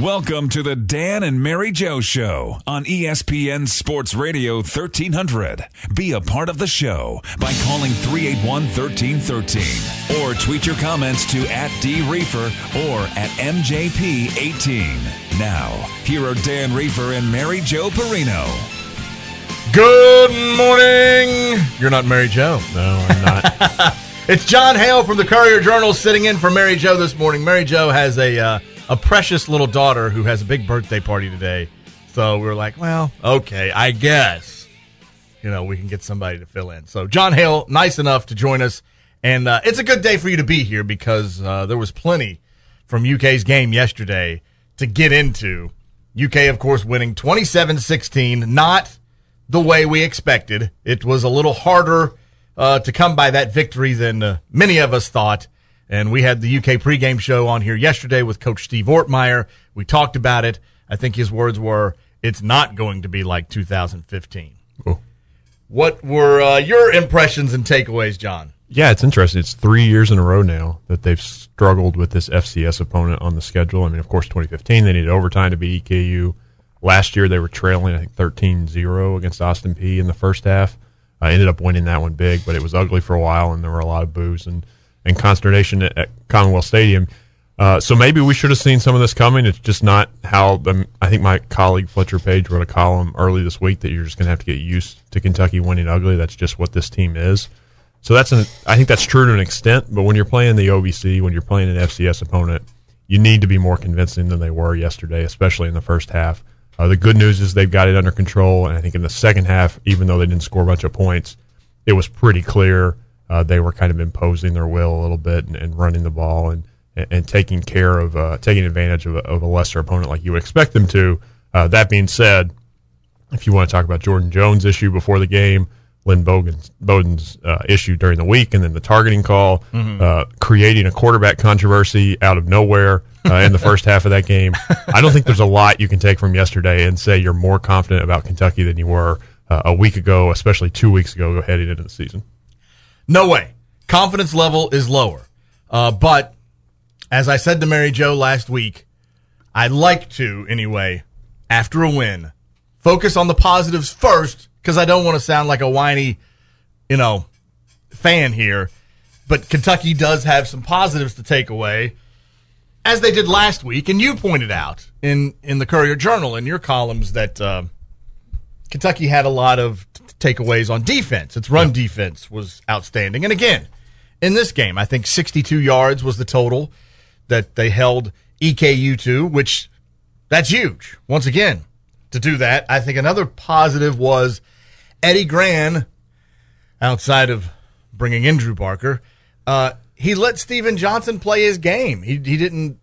Welcome to the Dan and Mary Jo Show on ESPN Sports Radio 1300. Be a part of the show by calling 381-1313 or tweet your comments to @DReefer or @MJP18. Now, here are Dan Reefer and Mary Jo Perino. Good morning. You're not Mary Jo. No, I'm not. It's John Hale from the Courier-Journal sitting in for Mary Jo this morning. Mary Jo has a precious little daughter who has a big birthday party today. So we were like, well, okay, I guess, we can get somebody to fill in. So John Hale, nice enough to join us. And it's a good day for you to be here because there was plenty from UK's game yesterday to get into. UK, of course, winning 27-16, not the way we expected. It was a little harder to come by that victory than many of us thought. And we had the UK pregame show on here yesterday with Coach Steve Ortmeyer. We talked about it. I think his words were, it's not going to be like 2015. Oh. What were your impressions and takeaways, John? Yeah, it's interesting. It's 3 years in a row now that they've struggled with this FCS opponent on the schedule. I mean, of course, 2015, they needed overtime to beat EKU. Last year, they were trailing, I think, 13-0 against Austin Peay in the first half. Ended up winning that one big, but it was ugly for a while, and there were a lot of boos and consternation at Commonwealth Stadium. So maybe we should have seen some of this coming. It's just not how I think my colleague Fletcher Page wrote a column early this week that you're just going to have to get used to Kentucky winning ugly. That's just what this team is. So I think that's true to an extent, but when you're playing the OVC, when you're playing an FCS opponent, you need to be more convincing than they were yesterday, especially in the first half. The good news is they've got it under control, and I think in the second half, even though they didn't score a bunch of points, it was pretty clear they were kind of imposing their will a little bit and running the ball and taking advantage of a lesser opponent like you would expect them to. That being said, if you want to talk about Jordan Jones' issue before the game, Lynn Bowden's issue during the week, and then the targeting call, creating a quarterback controversy out of nowhere in the first half of that game, I don't think there's a lot you can take from yesterday and say you're more confident about Kentucky than you were a week ago, especially 2 weeks ago heading into the season. No way. Confidence level is lower. But as I said to Mary Jo last week, I like to, anyway, after a win, focus on the positives first because I don't want to sound like a whiny, fan here. But Kentucky does have some positives to take away, as they did last week. And you pointed out in the Courier-Journal in your columns that Kentucky had a lot of takeaways on defense. Its run defense was outstanding. And again, in this game, I think 62 yards was the total that they held EKU to, which that's huge. Once again, to do that, I think another positive was Eddie Gran, outside of bringing in Drew Barker, he let Steven Johnson play his game. He didn't,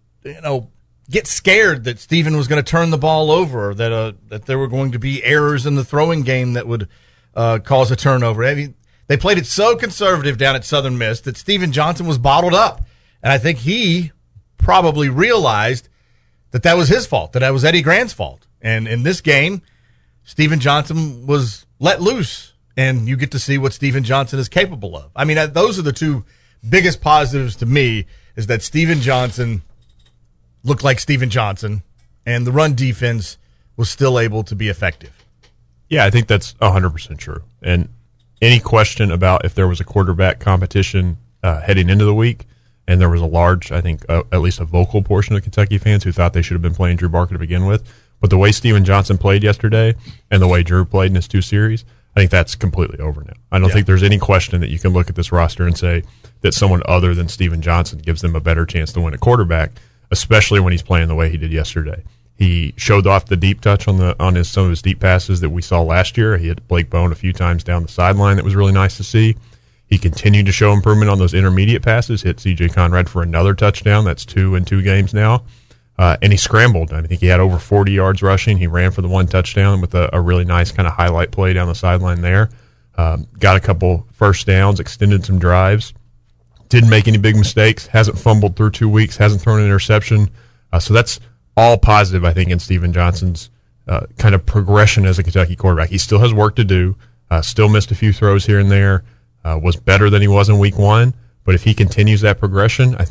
get scared that Steven was going to turn the ball over, that there were going to be errors in the throwing game that would cause a turnover. I mean, they played it so conservative down at Southern Miss that Steven Johnson was bottled up. And I think he probably realized that was his fault, that was Eddie Gran's fault. And in this game, Steven Johnson was let loose, and you get to see what Steven Johnson is capable of. I mean, those are the two biggest positives to me, is that Steven Johnson looked like Steven Johnson, and the run defense was still able to be effective. Yeah, I think that's 100% true. And any question about if there was a quarterback competition heading into the week, and there was a large, I think, at least a vocal portion of Kentucky fans who thought they should have been playing Drew Barker to begin with. But the way Steven Johnson played yesterday and the way Drew played in his two series, I think that's completely over now. I don't think there's any question that you can look at this roster and say that someone other than Steven Johnson gives them a better chance to win at quarterback, especially when he's playing the way he did yesterday. He showed off the deep touch on some of his deep passes that we saw last year. He hit Blake Bone a few times down the sideline that was really nice to see. He continued to show improvement on those intermediate passes, hit C.J. Conrad for another touchdown. That's 2 in 2 games now. And he scrambled. I think he had over 40 yards rushing. He ran for the one touchdown with a really nice kind of highlight play down the sideline there. Got a couple first downs, extended some drives. Didn't make any big mistakes. Hasn't fumbled through 2 weeks. Hasn't thrown an interception. So that's all positive, I think, in Steven Johnson's kind of progression as a Kentucky quarterback. He still has work to do. Still missed a few throws here and there. Was better than he was in week one. But if he continues that progression, I think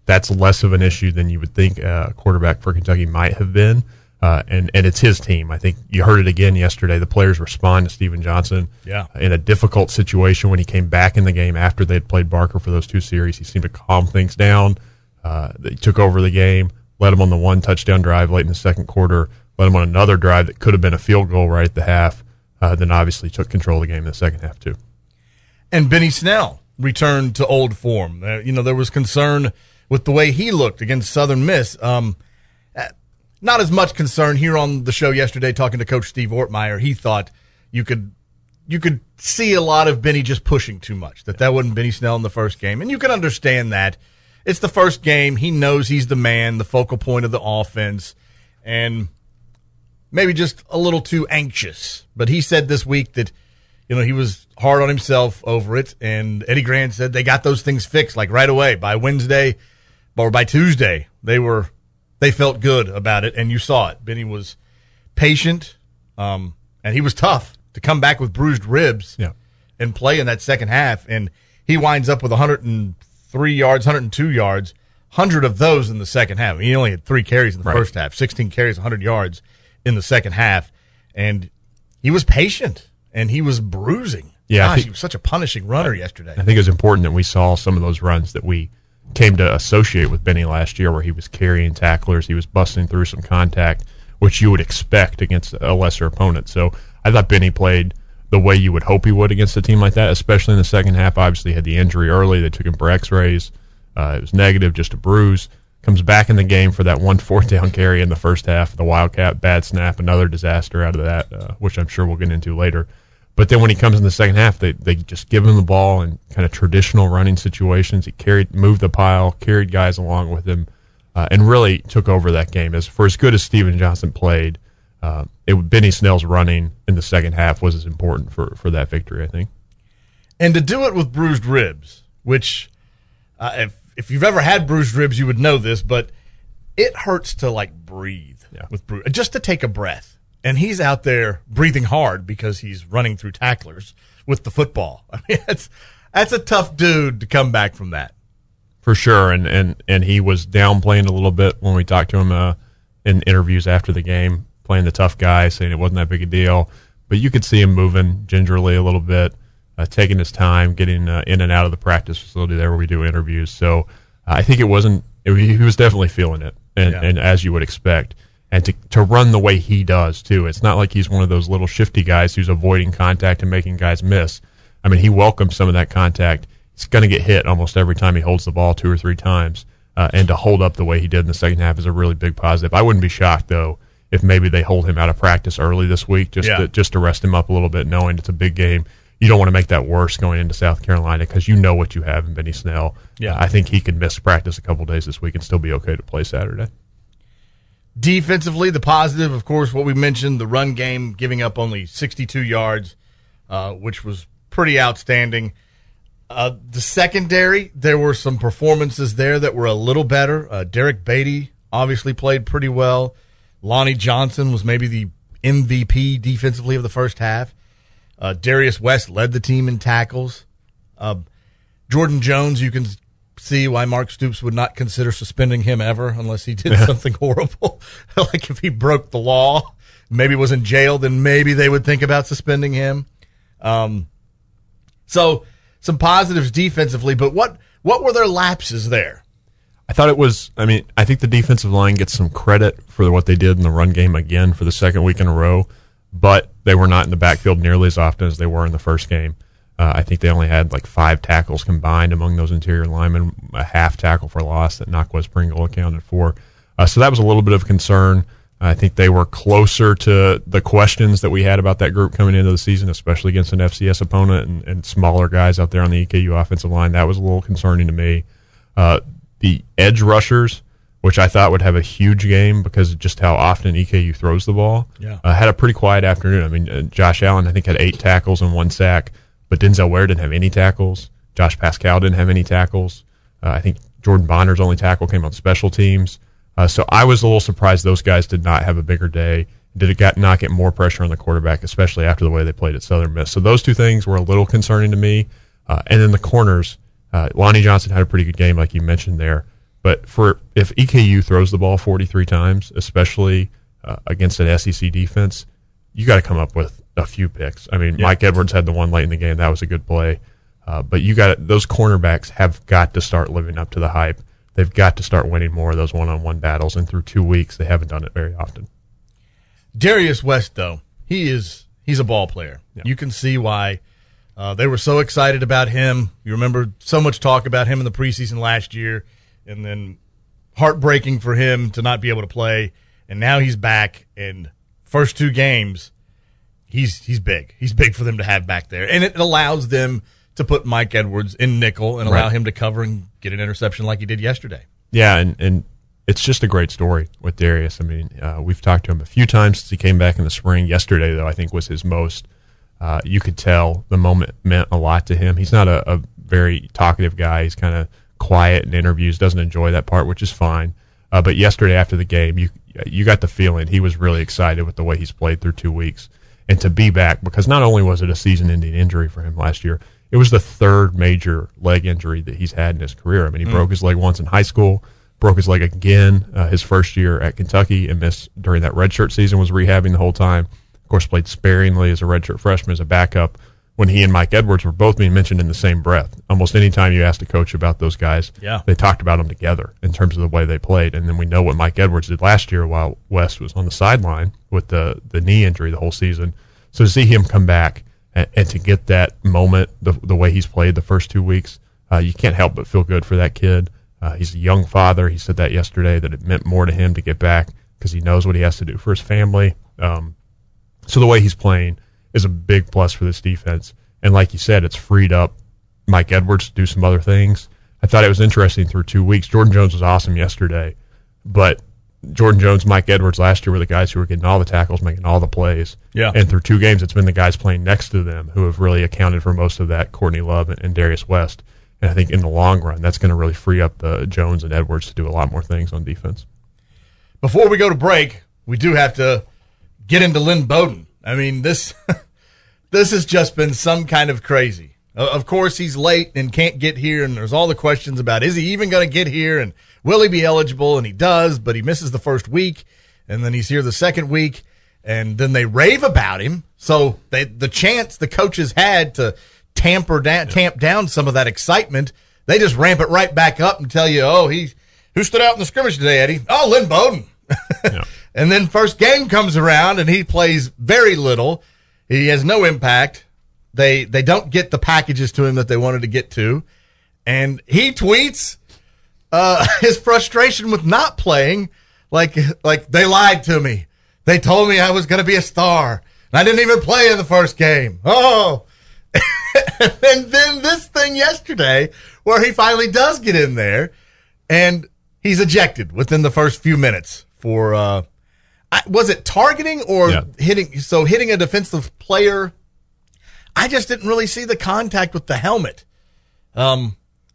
that's less of an issue than you would think a quarterback for Kentucky might have been. And it's his team. I think you heard it again yesterday. The players respond to Steven Johnson in a difficult situation when he came back in the game after they'd played Barker for those 2 series. He seemed to calm things down. He took over the game, led him on the 1 touchdown drive late in the second quarter, led him on another drive that could have been a field goal right at the half, then obviously took control of the game in the second half too. And Benny Snell returned to old form. There was concern with the way he looked against Southern Miss. Not as much concern here on the show yesterday talking to Coach Steve Ortmeyer. He thought you could see a lot of Benny just pushing too much, that wasn't Benny Snell in the first game. And you can understand that. It's the first game. He knows he's the man, the focal point of the offense, and maybe just a little too anxious. But he said this week that, he was hard on himself over it, and Eddie Grant said they got those things fixed like right away. By Wednesday or by Tuesday, they felt good about it, and you saw it. Benny was patient, and he was tough to come back with bruised ribs and play in that second half. And he winds up with 103 yards, 102 yards, 100 of those in the second half. He only had 3 carries in the first half, 16 carries, 100 yards in the second half. And he was patient, and he was bruising. Yeah, Gosh, he was such a punishing runner yesterday. I think it was important that we saw some of those runs that we came to associate with Benny last year, where he was carrying tacklers, he was busting through some contact, which you would expect against a lesser opponent. So I thought Benny played the way you would hope he would against a team like that, especially in the second half. Obviously, he had the injury early. They took him for x-rays. It was negative, just a bruise. Comes back in the game for that 1 4th down carry in the first half. The Wildcat, bad snap, another disaster out of that, which I'm sure we'll get into later. But then when he comes in the second half, they just give him the ball in kind of traditional running situations. He moved the pile, carried guys along with him, and really took over that game. As good as Steven Johnson played, Benny Snell's running in the second half was as important for that victory, I think. And to do it with bruised ribs, which if you've ever had bruised ribs, you would know this, but it hurts to breathe with just to take a breath. And he's out there breathing hard because he's running through tacklers with the football. I mean, that's a tough dude to come back from that. For sure, and he was downplaying a little bit when we talked to him in interviews after the game, playing the tough guy, saying it wasn't that big a deal. But you could see him moving gingerly a little bit, taking his time, getting in and out of the practice facility there where we do interviews. So I think he was definitely feeling it, and as you would expect. And to run the way he does, too. It's not like he's one of those little shifty guys who's avoiding contact and making guys miss. I mean, he welcomes some of that contact. He's going to get hit almost every time he holds the ball 2 or 3 times. And to hold up the way he did in the second half is a really big positive. I wouldn't be shocked, though, if maybe they hold him out of practice early this week just to rest him up a little bit, knowing it's a big game. You don't want to make that worse going into South Carolina because you know what you have in Benny Snell. Yeah. I think he could miss practice a couple days this week and still be okay to play Saturday. Defensively, the positive, of course, what we mentioned, the run game giving up only 62 yards, which was pretty outstanding. The secondary, there were some performances there that were a little better. Derek Beatty obviously played pretty well. Lonnie Johnson was maybe the MVP defensively of the first half. Darius West led the team in tackles. Jordan Jones, you can see why Mark Stoops would not consider suspending him ever unless he did something horrible. Like if he broke the law, maybe was in jail, then maybe they would think about suspending him. So some positives defensively, but what were their lapses there? I thought I think the defensive line gets some credit for what they did in the run game again for the second week in a row, but they were not in the backfield nearly as often as they were in the first game. I think they only had 5 tackles combined among those interior linemen, a half tackle for loss that Naquez Pringle accounted for. So that was a little bit of concern. I think they were closer to the questions that we had about that group coming into the season, especially against an FCS opponent and smaller guys out there on the EKU offensive line. That was a little concerning to me. The edge rushers, which I thought would have a huge game because of just how often EKU throws the ball, had a pretty quiet afternoon. I mean, Josh Allen, I think, had 8 tackles and 1 sack. But Denzel Ware didn't have any tackles. Josh Pascal didn't have any tackles. I think Jordan Bonner's only tackle came on special teams. So I was a little surprised those guys did not have a bigger day. Did it not get more pressure on the quarterback, especially after the way they played at Southern Miss. So those 2 things were a little concerning to me. And then the corners, Lonnie Johnson had a pretty good game, like you mentioned there. But if EKU throws the ball 43 times, especially against an SEC defense, you got to come up with a few picks. I mean, Mike Edwards had the one late in the game. That was a good play. But those cornerbacks have got to start living up to the hype. They've got to start winning more of those one-on-one battles, and through 2 weeks, they haven't done it very often. Darius West, though, he's a ball player. Yeah. You can see why they were so excited about him. You remember so much talk about him in the preseason last year, and then heartbreaking for him to not be able to play. And now he's back, and first 2 games, he's big. He's big for them to have back there, and it allows them to put Mike Edwards in nickel and allow him to cover and get an interception like he did yesterday. Yeah, and it's just a great story with Darius. I mean, we've talked to him a few times since he came back in the spring. Yesterday, though, I think was his most. You could tell the moment meant a lot to him. He's not a very talkative guy. He's kind of quiet in interviews, doesn't enjoy that part, which is fine. But yesterday after the game, you got the feeling he was really excited with the way he's played through 2 weeks. And to be back, because not only was it a season-ending injury for him last year, it was the 3rd major leg injury that he's had in his career. I mean, he broke his leg once in high school, broke his leg again his first year at Kentucky, and missed during that redshirt season, was rehabbing the whole time. Of course, played sparingly as a redshirt freshman as a backup when he and Mike Edwards were both being mentioned in the same breath. Almost any time you asked a coach about those guys, they talked about them together in terms of the way they played. And then we know what Mike Edwards did last year while West was on the sideline with the knee injury the whole season. So to see him come back and to get that moment, the way he's played the first 2 weeks, you can't help but feel good for that kid. He's a young father. He said that yesterday, that it meant more to him to get back because he knows what he has to do for his family. So the way he's playing is a big plus for this defense. And like you said, it's freed up Mike Edwards to do some other things. I thought it was interesting through 2 weeks. Jordan Jones was awesome yesterday, but Jordan Jones, Mike Edwards last year were the guys who were getting all the tackles, making all the plays. Yeah. And through 2 games, it's been the guys playing next to them who have really accounted for most of that, Courtney Love and Darius West. And I think in the long run, that's going to really free up Jones and Edwards to do a lot more things on defense. Before we go to break, we do have to get into Lynn Bowden. I mean, this has just been some kind of crazy. Of course, he's late and can't get here, and there's all the questions about, is he even going to get here, and will he be eligible? And he does, but he misses the first week, and then he's here the second week, and then they rave about him. So the chance the coaches had to tamp down some of that excitement, they just ramp it right back up and tell you, who stood out in the scrimmage today, Eddie? Oh, Lynn Bowden. Yeah. And then first game comes around, and he plays very little. He has no impact. They don't get the packages to him that they wanted to get to. And he tweets his frustration with not playing like they lied to me. They told me I was going to be a star. And I didn't even play in the first game. Oh. And then this thing yesterday where he finally does get in there, and he's ejected within the first few minutes for was it targeting or hitting? So hitting a defensive player. I just didn't really see the contact with the helmet. So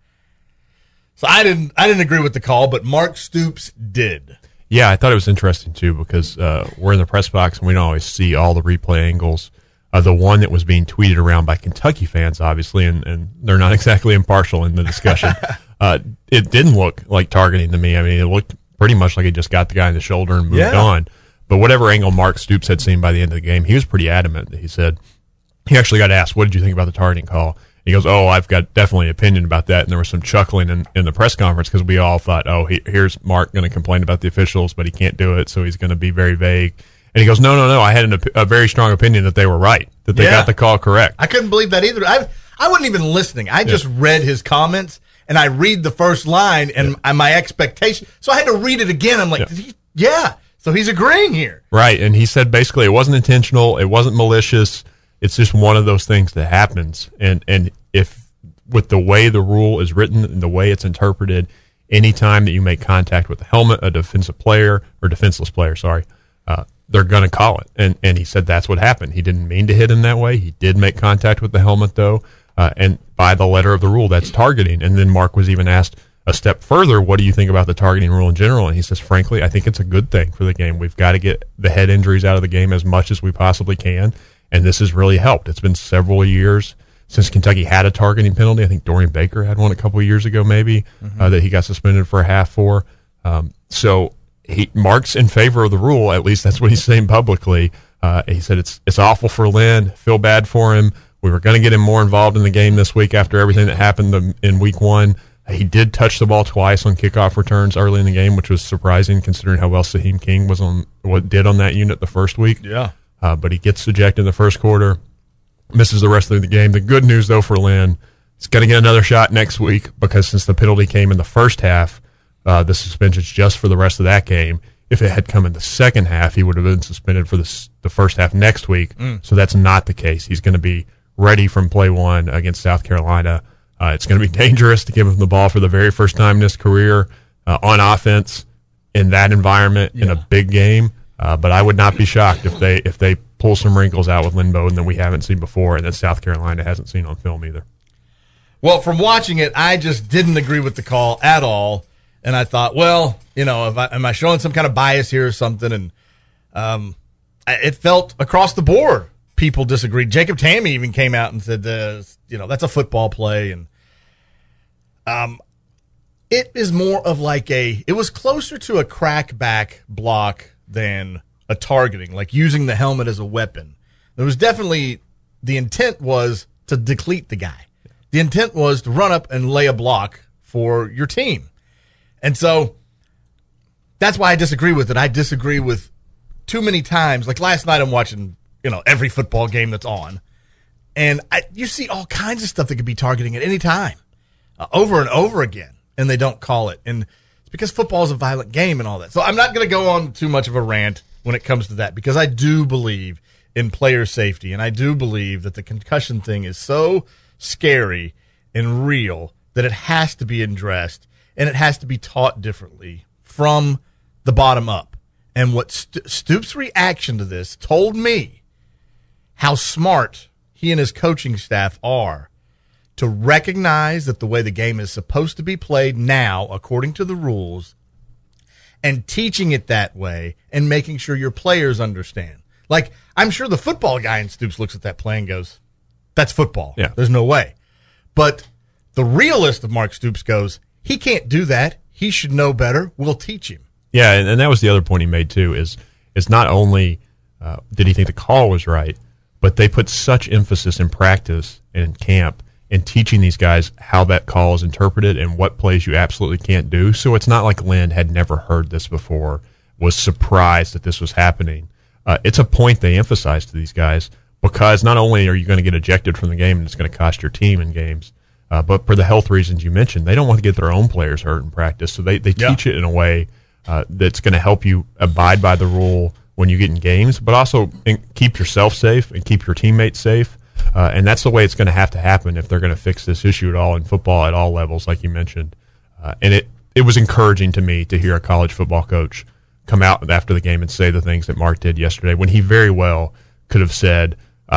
I didn't agree with the call, but Mark Stoops did. Yeah, I thought it was interesting too because we're in the press box and we don't always see all the replay angles. The one that was being tweeted around by Kentucky fans, obviously, and they're not exactly impartial in the discussion. It didn't look like targeting to me. I mean, it looked pretty much like he just got the guy in the shoulder and moved on. But whatever angle Mark Stoops had seen by the end of the game, he was pretty adamant. He said he actually got asked, "What did you think about the targeting call?" He goes, "Oh, I've got definitely an opinion about that." And there was some chuckling in the press conference because we all thought, "Oh, here's Mark going to complain about the officials, but he can't do it, so he's going to be very vague." And he goes, No, I had a very strong opinion that they were right, that they got the call correct. I couldn't believe that either. I wasn't even listening. I just read his comments, and I read the first line and my expectation. So I had to read it again. I'm like, so he's agreeing here. Right, and he said basically it wasn't intentional, it wasn't malicious, it's just one of those things that happens. And if with the way the rule is written and the way it's interpreted, any time that you make contact with the helmet, a defensive player, or defenseless player, they're going to call it. And he said that's what happened. He didn't mean to hit him that way. He did make contact with the helmet, though. And by the letter of the rule, that's targeting. And then Mark was even asked a step further, what do you think about the targeting rule in general? And he says, frankly, I think it's a good thing for the game. We've got to get the head injuries out of the game as much as we possibly can. And this has really helped. It's been several years since Kentucky had a targeting penalty. I think Dorian Baker had one a couple of years ago, maybe, that he got suspended for a half for. So Mark's in favor of the rule. At least that's what he's saying publicly. He said it's awful for Lynn. Feel bad for him. We were going to get him more involved in the game this week after everything that happened in week 1. He did touch the ball twice on kickoff returns early in the game, which was surprising considering how well Saheem King did on that unit the first week. Yeah. But he gets ejected in the first quarter, misses the rest of the game. The good news, though, for Lynn, he's going to get another shot next week because since the penalty came in the first half, the suspension's just for the rest of that game. If it had come in the second half, he would have been suspended for the first half next week. So that's not the case. He's going to be ready from play 1 against South Carolina. It's going to be dangerous to give him the ball for the very first time in his career on offense in that environment in a big game. But I would not be shocked if they pull some wrinkles out with Lynn Bowden that we haven't seen before and that South Carolina hasn't seen on film either. Well, from watching it, I just didn't agree with the call at all. And I thought, well, am I showing some kind of bias here or something? And it felt across the board people disagreed. Jacob Tammy even came out and said, that's a football play. And it is more of like it was closer to a crackback block than a targeting, like using the helmet as a weapon. There was definitely, the intent was to deplete the guy. The intent was to run up and lay a block for your team. And so that's why I disagree with it. I disagree with too many times. Like last night I'm watching, every football game that's on. And you see all kinds of stuff that could be targeting at any time, over and over again, and they don't call it. And it's because football is a violent game and all that. So I'm not going to go on too much of a rant when it comes to that because I do believe in player safety, and I do believe that the concussion thing is so scary and real that it has to be addressed. And it has to be taught differently from the bottom up. And what Stoops' reaction to this told me how smart he and his coaching staff are to recognize that the way the game is supposed to be played now, according to the rules, and teaching it that way and making sure your players understand. Like, I'm sure the football guy in Stoops looks at that play and goes, that's football. Yeah. There's no way. But the realist of Mark Stoops goes, he can't do that. He should know better. We'll teach him. Yeah, and that was the other point he made, too, is not only did he think the call was right, but they put such emphasis in practice and in camp in teaching these guys how that call is interpreted and what plays you absolutely can't do. So it's not like Lynn had never heard this before, was surprised that this was happening. It's a point they emphasize to these guys because not only are you going to get ejected from the game and it's going to cost your team in games, but for the health reasons you mentioned, they don't want to get their own players hurt in practice. So they teach it in a way that's going to help you abide by the rule when you get in games, but also keep yourself safe and keep your teammates safe. And that's the way it's going to have to happen if they're going to fix this issue at all in football at all levels, like you mentioned. And it was encouraging to me to hear a college football coach come out after the game and say the things that Mark did yesterday when he very well could have said,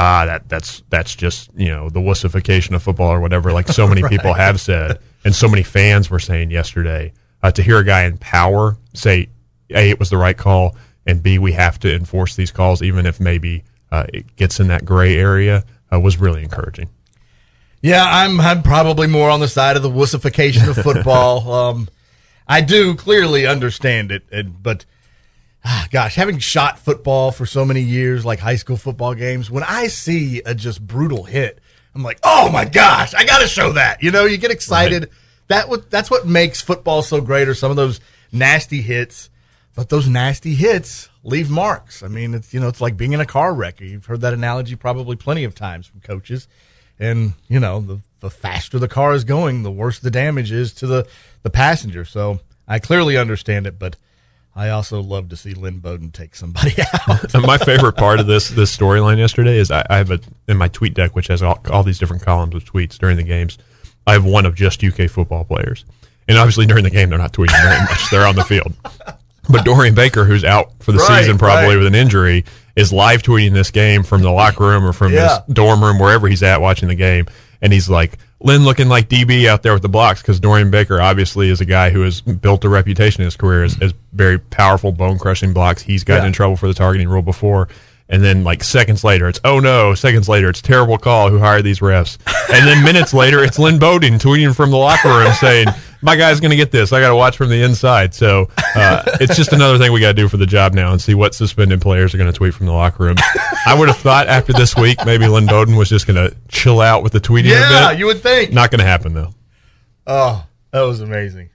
that's just, the wussification of football or whatever, like so many people have said, and so many fans were saying yesterday. To hear a guy in power say, A, it was the right call, and B, we have to enforce these calls, even if maybe it gets in that gray area, was really encouraging. Yeah, I'm probably more on the side of the wussification of football. I do clearly understand it, but gosh, having shot football for so many years, like high school football games, when I see a just brutal hit, I'm like, oh my gosh, I got to show that. You get excited. Right. That's what makes football so great, or some of those nasty hits. But those nasty hits leave marks. I mean, it's like being in a car wreck. You've heard that analogy probably plenty of times from coaches. And, the faster the car is going, the worse the damage is to the passenger. So I clearly understand it, but I also love to see Lynn Bowden take somebody out. My favorite part of this storyline yesterday is I have in my tweet deck, which has all these different columns of tweets during the games, I have one of just UK football players. And obviously during the game, they're not tweeting very much. They're on the field. But Dorian Baker, who's out for the season probably with an injury, is live tweeting this game from the locker room or from his dorm room, wherever he's at watching the game. And he's like, Lynn looking like DB out there with the blocks, because Dorian Baker obviously is a guy who has built a reputation in his career as very powerful, bone-crushing blocks. He's gotten in trouble for the targeting rule before. And then, like, seconds later, it's, oh, no. Seconds later, it's terrible call. Who hired these refs? And then minutes later, it's Lynn Bowden tweeting from the locker room saying, my guy's going to get this. I got to watch from the inside. So it's just another thing we got to do for the job now and see what suspended players are going to tweet from the locker room. I would have thought after this week, maybe Lynn Bowden was just going to chill out with the tweeting a bit. Yeah, you would think. Not going to happen, though. Oh, that was amazing.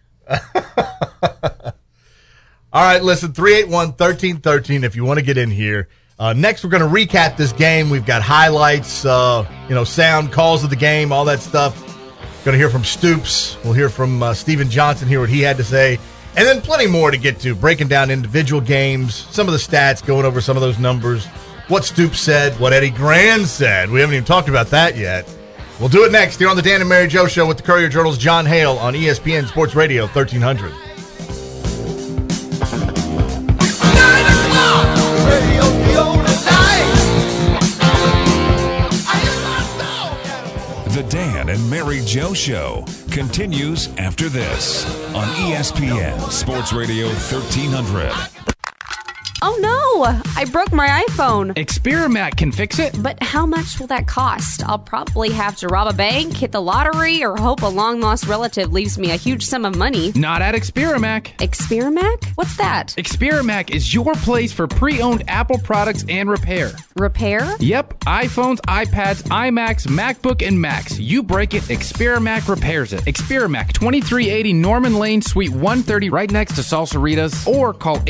All right, listen, 381-1313 if you want to get in here. Next, we're going to recap this game. We've got highlights, sound, calls of the game, all that stuff. Going to hear from Stoops. We'll hear from Steven Johnson, hear what he had to say. And then plenty more to get to, breaking down individual games, some of the stats, going over some of those numbers, what Stoops said, what Eddie Grand said. We haven't even talked about that yet. We'll do it next here on the Dan and Mary Joe Show with the Courier-Journal's John Hale on ESPN Sports Radio 1300. The Dan and Mary Joe Show continues after this on ESPN Sports Radio 1300. Oh no, I broke my iPhone. Experiment can fix it. But how much will that cost? I'll probably have to rob a bank, hit the lottery, or hope a long-lost relative leaves me a huge sum of money. Not at Experiment. Experiment? What's that? Experiment is your place for pre-owned Apple products and repair. Repair? Yep, iPhones, iPads, iMacs, MacBook, and Macs. You break it, Experiment repairs it. Experiment, 2380 Norman Lane, Suite 130, right next to Salsaritas, or call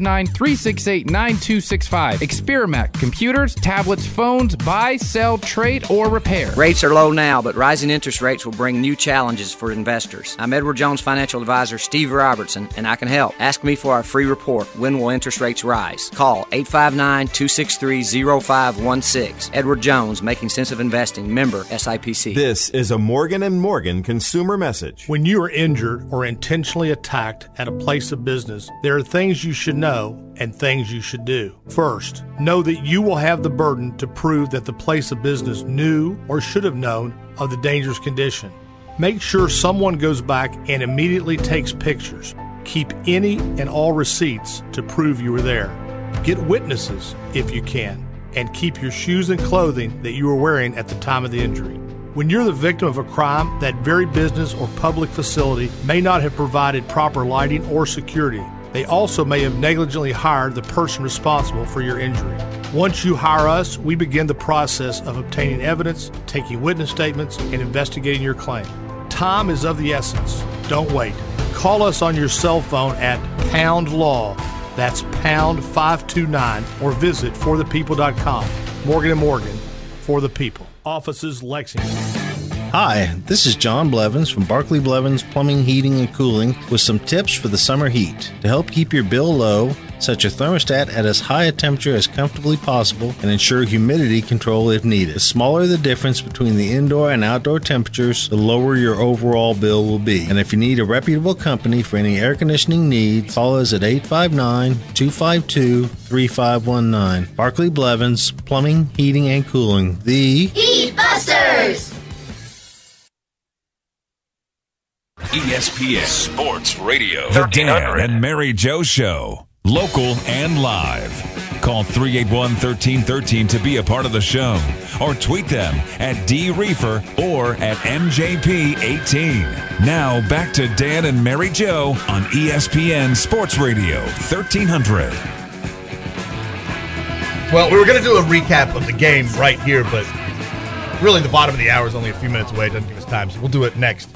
859-368-9265. Experiment, computers, tablets, phones, buy, sell, trade, or repair. Rates are low now, but rising interest rates will bring new challenges for investors. I'm Edward Jones financial advisor Steve Robertson, and I can help. Ask me for our free report, When Will Interest Rates Rise? Call 859-263-0516. Edward Jones, Making Sense of Investing, member SIPC. This is a Morgan & Morgan consumer message. When you are injured or intentionally attacked at a place of business, there are things you should know and things you should do. First, know that you will have the burden to prove that the place of business knew or should have known of the dangerous condition. Make sure someone goes back and immediately takes pictures. Keep any and all receipts to prove you were there. Get witnesses if you can, and keep your shoes and clothing that you were wearing at the time of the injury. When you're the victim of a crime, that very business or public facility may not have provided proper lighting or security. They also may have negligently hired the person responsible for your injury. Once you hire us, we begin the process of obtaining evidence, taking witness statements, and investigating your claim. Time is of the essence. Don't wait. Call us on your cell phone at Pound Law. That's pound 529, or visit forthepeople.com. Morgan & Morgan, for the people. Offices, Lexington. Hi, this is John Blevins from Barclay Blevins Plumbing, Heating, and Cooling with some tips for the summer heat. To help keep your bill low, set your thermostat at as high a temperature as comfortably possible and ensure humidity control if needed. The smaller the difference between the indoor and outdoor temperatures, the lower your overall bill will be. And if you need a reputable company for any air conditioning needs, call us at 859-252-3519. Barclay Blevins Plumbing, Heating, and Cooling. The Heat Busters! ESPN Sports Radio. The Dan and Mary Joe Show. Local and live. Call 381-1313 to be a part of the show. Or tweet them at DReefer or at MJP18. Now back to Dan and Mary Joe on ESPN Sports Radio 1300. Well, we were going to do a recap of the game right here, but really the bottom of the hour is only a few minutes away. It doesn't give us time, so we'll do it next.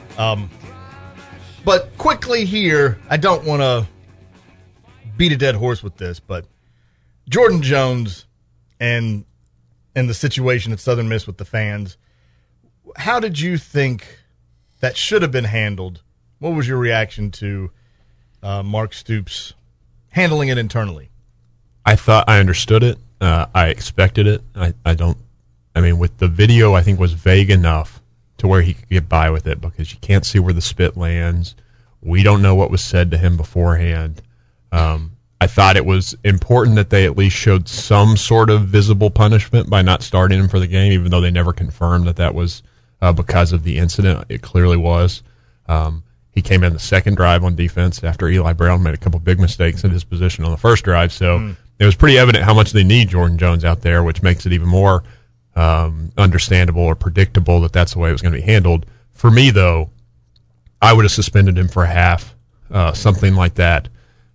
But quickly here, I don't want to beat a dead horse with this, but Jordan Jones and the situation at Southern Miss with the fans, how did you think that should have been handled? What was your reaction to Mark Stoops handling it internally? I thought I understood it. I expected it. With the video, I think was vague enough to where he could get by with it because you can't see where the spit lands. We don't know what was said to him beforehand. I thought it was important that they at least showed some sort of visible punishment by not starting him for the game, even though they never confirmed that was because of the incident. It clearly was. He came in the second drive on defense after Eli Brown made a couple big mistakes in his position on the first drive. So it was pretty evident how much they need Jordan Jones out there, which makes it even more understandable or predictable that that's the way it was going to be handled. For me, though, I would have suspended him for a half, something like that,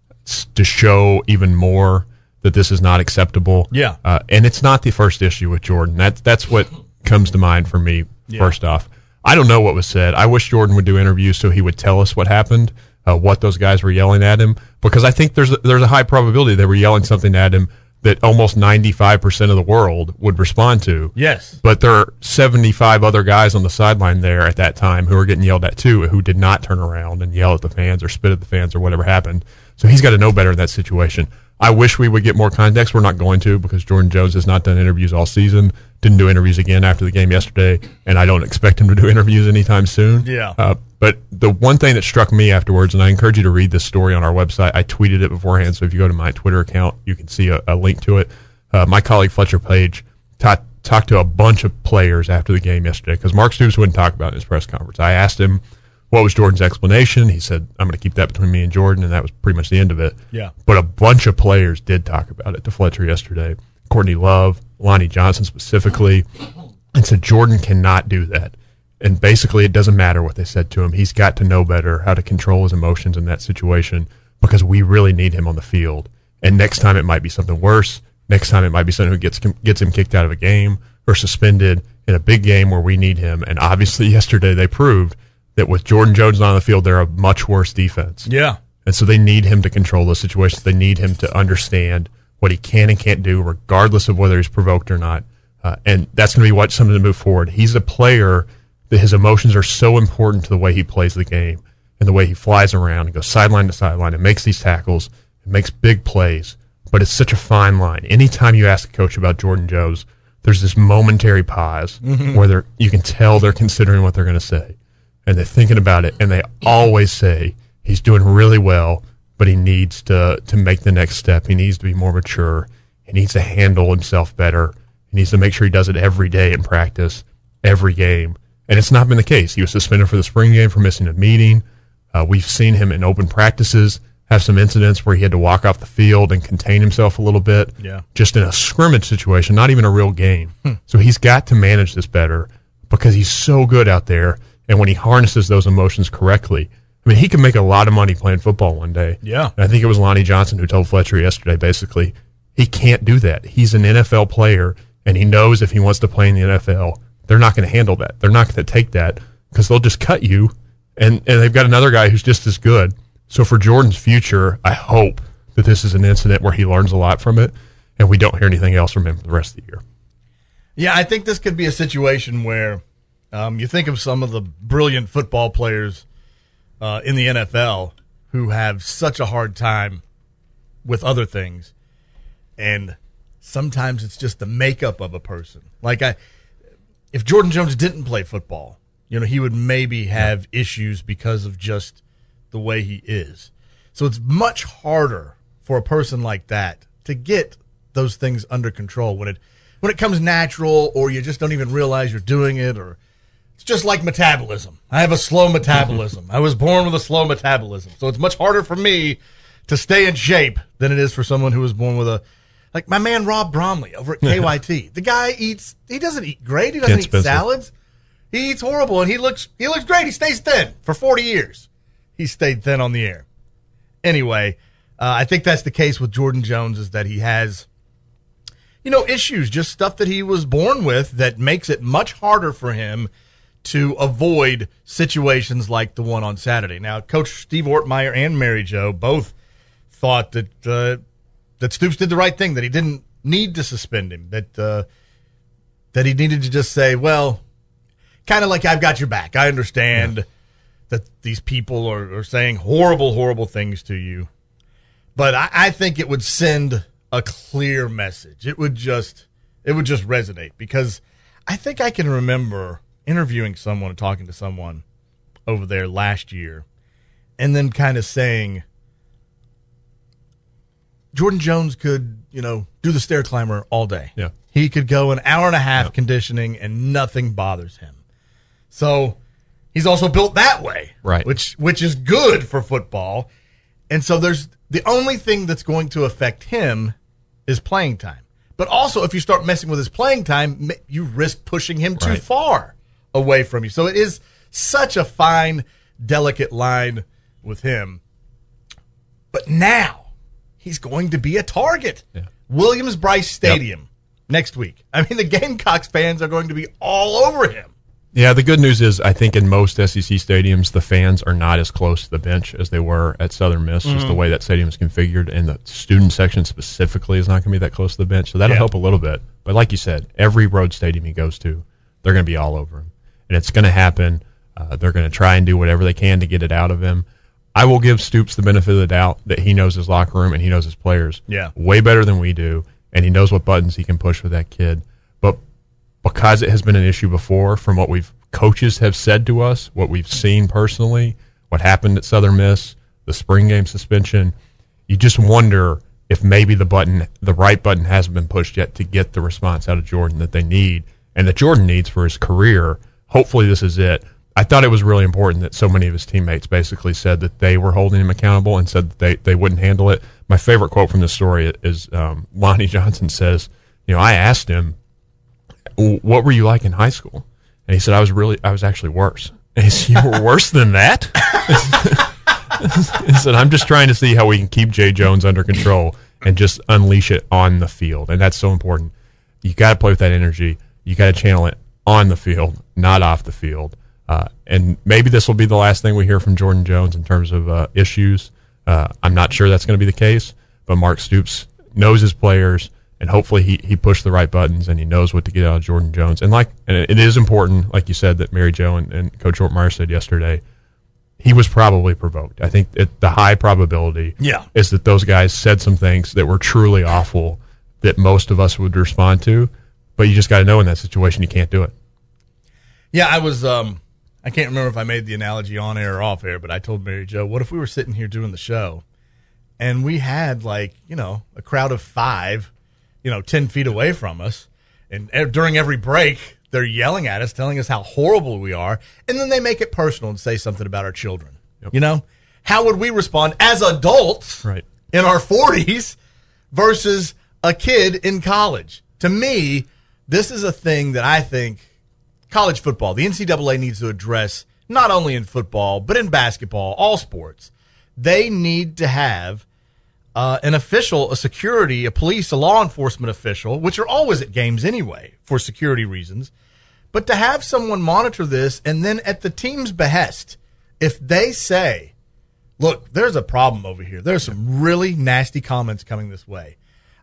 to show even more that this is not acceptable. Yeah. And it's not the first issue with Jordan. That's what comes to mind for me, first off. I don't know what was said. I wish Jordan would do interviews so he would tell us what happened, what those guys were yelling at him, because I think there's a high probability they were yelling something at him that almost 95% of the world would respond to. Yes. But there are 75 other guys on the sideline there at that time who were getting yelled at too, who did not turn around and yell at the fans or spit at the fans or whatever happened. So he's got to know better in that situation. I wish we would get more context. We're not going to, because Jordan Jones has not done interviews all season, didn't do interviews again after the game yesterday, and I don't expect him to do interviews anytime soon. Yeah. But the one thing that struck me afterwards, and I encourage you to read this story on our website. I tweeted it beforehand, so if you go to my Twitter account, you can see a link to it. My colleague Fletcher Page talked to a bunch of players after the game yesterday, because Mark Stoops wouldn't talk about it in his press conference. I asked him, what was Jordan's explanation? He said, I'm going to keep that between me and Jordan, and that was pretty much the end of it. Yeah. But a bunch of players did talk about it to Fletcher yesterday. Courtney Love, Lonnie Johnson specifically, and said Jordan cannot do that. And basically, it doesn't matter what they said to him. He's got to know better how to control his emotions in that situation, because we really need him on the field. And next time it might be something worse. Next time it might be someone who gets him kicked out of a game or suspended in a big game where we need him. And obviously yesterday they proved that with Jordan Jones on the field, they're a much worse defense. Yeah. And so they need him to control those situations. They need him to understand what he can and can't do, regardless of whether he's provoked or not. And that's going to be something to move forward. He's a player that his emotions are so important to the way he plays the game and the way he flies around and goes sideline to sideline and makes these tackles and makes big plays. But it's such a fine line. Anytime you ask a coach about Jordan Jones, there's this momentary pause where you can tell they're considering what they're going to say. And they're thinking about it, and they always say he's doing really well, but he needs to make the next step. He needs to be more mature. He needs to handle himself better. He needs to make sure he does it every day in practice, every game. And it's not been the case. He was suspended for the spring game for missing a meeting. We've seen him in open practices have some incidents where he had to walk off the field and contain himself a little bit, just in a scrimmage situation, not even a real game. So he's got to manage this better, because he's so good out there. And when he harnesses those emotions correctly, I mean, he can make a lot of money playing football one day. Yeah. And I think it was Lonnie Johnson who told Fletcher yesterday, basically, he can't do that. He's an NFL player, and he knows if he wants to play in the NFL, they're not going to handle that. They're not going to take that, because they'll just cut you, and they've got another guy who's just as good. So for Jordan's future, I hope that this is an incident where he learns a lot from it, and we don't hear anything else from him for the rest of the year. Yeah, I think this could be a situation where you think of some of the brilliant football players in the NFL who have such a hard time with other things, and sometimes it's just the makeup of a person. Like, if Jordan Jones didn't play football, he would maybe have issues because of just the way he is. So it's much harder for a person like that to get those things under control when it comes natural, or you just don't even realize you're doing it, or it's just like metabolism. I have a slow metabolism. I was born with a slow metabolism. So it's much harder for me to stay in shape than it is for someone who was born with like my man Rob Bromley over at KYT. The guy he doesn't eat great. He doesn't eat salads. He eats horrible, and he looks great. He stays thin for 40 years. He stayed thin on the air. Anyway, I think that's the case with Jordan Jones, is that he has, issues, just stuff that he was born with that makes it much harder for him to avoid situations like the one on Saturday. Now, Coach Steve Ortmeyer and Mary Jo both thought that Stoops did the right thing, that he didn't need to suspend him, that he needed to just say, well, kind of like, I've got your back. I understand that these people are saying horrible, horrible things to you. But I think it would send a clear message. It would just resonate, because I think I can remember interviewing someone and talking to someone over there last year, and then kind of saying, Jordan Jones could, do the stair climber all day. Yeah. He could go an hour and a half conditioning and nothing bothers him. So he's also built that way, right? Which is good for football. And so there's the only thing that's going to affect him is playing time. But also, if you start messing with his playing time, you risk pushing him too far away from you. So it is such a fine, delicate line with him. But now he's going to be a target. Yeah. Williams-Brice Stadium next week. I mean, the Gamecocks fans are going to be all over him. Yeah, the good news is I think in most SEC stadiums, the fans are not as close to the bench as they were at Southern Miss, just the way that stadium is configured, and the student section specifically is not going to be that close to the bench, so that'll help a little bit. But like you said, every road stadium he goes to, they're going to be all over him, and it's going to happen. They're going to try and do whatever they can to get it out of him. I will give Stoops the benefit of the doubt that he knows his locker room and he knows his players way better than we do, and he knows what buttons he can push with that kid. But because it has been an issue before, from what coaches have said to us, what we've seen personally, what happened at Southern Miss, the spring game suspension, you just wonder if maybe the right button hasn't been pushed yet to get the response out of Jordan that they need and that Jordan needs for his career. Hopefully this is it. I thought it was really important that so many of his teammates basically said that they were holding him accountable and said that they wouldn't handle it. My favorite quote from this story is Lonnie Johnson says, I asked him, what were you like in high school? And he said, I was actually worse. And he said, you were worse than that? He said, I'm just trying to see how we can keep Jay Jones under control and just unleash it on the field. And that's so important. You got to play with that energy. You got to channel it on the field, not off the field. And maybe this will be the last thing we hear from Jordan Jones in terms of issues. I'm not sure that's going to be the case, but Mark Stoops knows his players, and hopefully he pushed the right buttons and he knows what to get out of Jordan Jones. And it is important, like you said, that Mary Jo and Coach Ortmeyer said yesterday, he was probably provoked. I think the high probability is that those guys said some things that were truly awful that most of us would respond to, but you just got to know in that situation you can't do it. Yeah, I was I can't remember if I made the analogy on air or off air, but I told Mary Jo, what if we were sitting here doing the show and we had a crowd of 5, 10 feet away from us, and during every break they're yelling at us, telling us how horrible we are, and then they make it personal and say something about our children. Yep. How would we respond as adults in our 40s versus a kid in college? To me, this is a thing that I think college football, the NCAA needs to address, not only in football, but in basketball, all sports. They need to have an official, a security, a police, a law enforcement official, which are always at games anyway for security reasons, but to have someone monitor this, and then at the team's behest, if they say, look, there's a problem over here, there's some really nasty comments coming this way,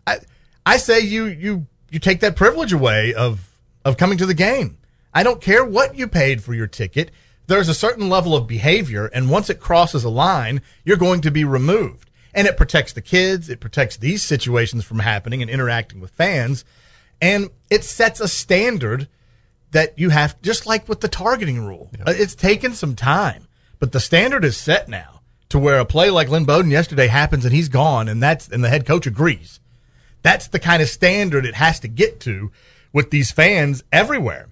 I say you take that privilege away of coming to the game. I don't care what you paid for your ticket. There's a certain level of behavior, and once it crosses a line, you're going to be removed. And it protects the kids. It protects these situations from happening and interacting with fans. And it sets a standard that you have, just like with the targeting rule. Yep. It's taken some time, but the standard is set now to where a play like Lynn Bowden yesterday happens and he's gone, and the head coach agrees. That's the kind of standard it has to get to with these fans everywhere.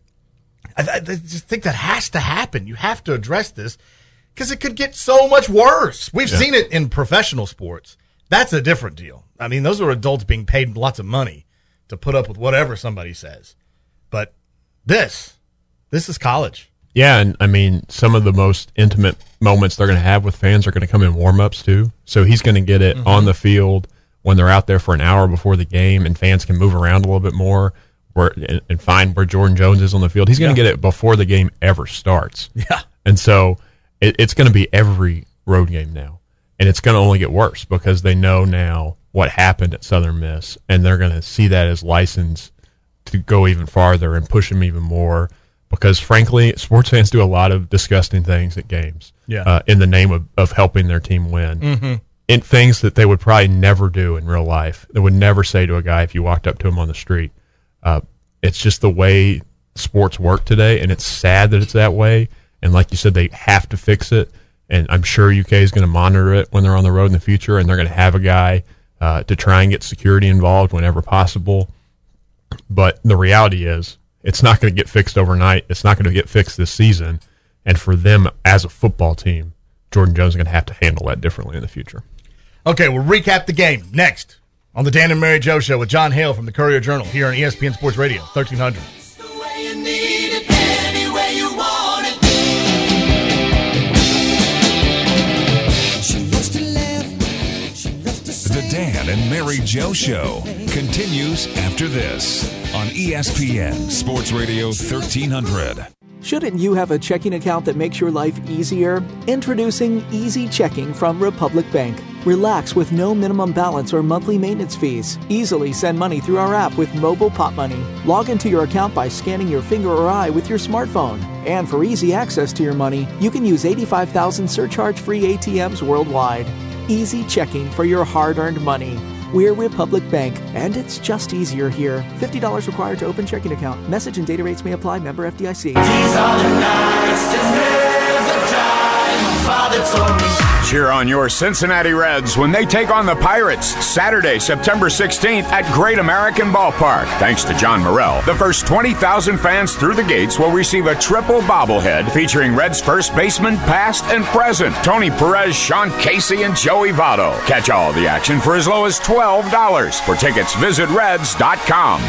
I just think that has to happen. You have to address this because it could get so much worse. We've seen it in professional sports. That's a different deal. I mean, those are adults being paid lots of money to put up with whatever somebody says. But this is college. Yeah, and I mean, some of the most intimate moments they're going to have with fans are going to come in warm-ups too. So he's going to get it on the field when they're out there for an hour before the game and fans can move around a little bit more. And find where Jordan Jones is on the field. He's going to get it before the game ever starts. Yeah. And so it's going to be every road game now. And it's going to only get worse because they know now what happened at Southern Miss, and they're going to see that as license to go even farther and push them even more because, frankly, sports fans do a lot of disgusting things at games in the name of helping their team win. Mm-hmm. In things that they would probably never do in real life. They would never say to a guy if you walked up to him on the street. It's just the way sports work today, and it's sad that it's that way. And like you said, they have to fix it. And I'm sure UK is going to monitor it when they're on the road in the future, and they're going to have a guy to try and get security involved whenever possible. But the reality is it's not going to get fixed overnight. It's not going to get fixed this season. And for them as a football team, Jordan Jones is going to have to handle that differently in the future. Okay, we'll recap the game next on the Dan and Mary Joe Show with John Hale from the Courier-Journal here on ESPN Sports Radio, 1300. The Dan and Mary Joe Show continues after this on ESPN Sports Radio 1300. Shouldn't you have a checking account that makes your life easier? Introducing Easy Checking from Republic Bank. Relax with no minimum balance or monthly maintenance fees. Easily send money through our app with Mobile Pop Money. Log into your account by scanning your finger or eye with your smartphone. And for easy access to your money, you can use 85,000 surcharge-free ATMs worldwide. Easy Checking for your hard-earned money. We're Republic Bank, and it's just easier here. $50 required to open checking account. Message and data rates may apply. Member FDIC. These are the nights to live the time. My father told me. Cheer on your Cincinnati Reds when they take on the Pirates Saturday, September 16th at Great American Ballpark. Thanks to John Morrell, the first 20,000 fans through the gates will receive a triple bobblehead featuring Reds first baseman past and present, Tony Perez, Sean Casey, and Joey Votto. Catch all the action for as low as $12. For tickets, visit Reds.com.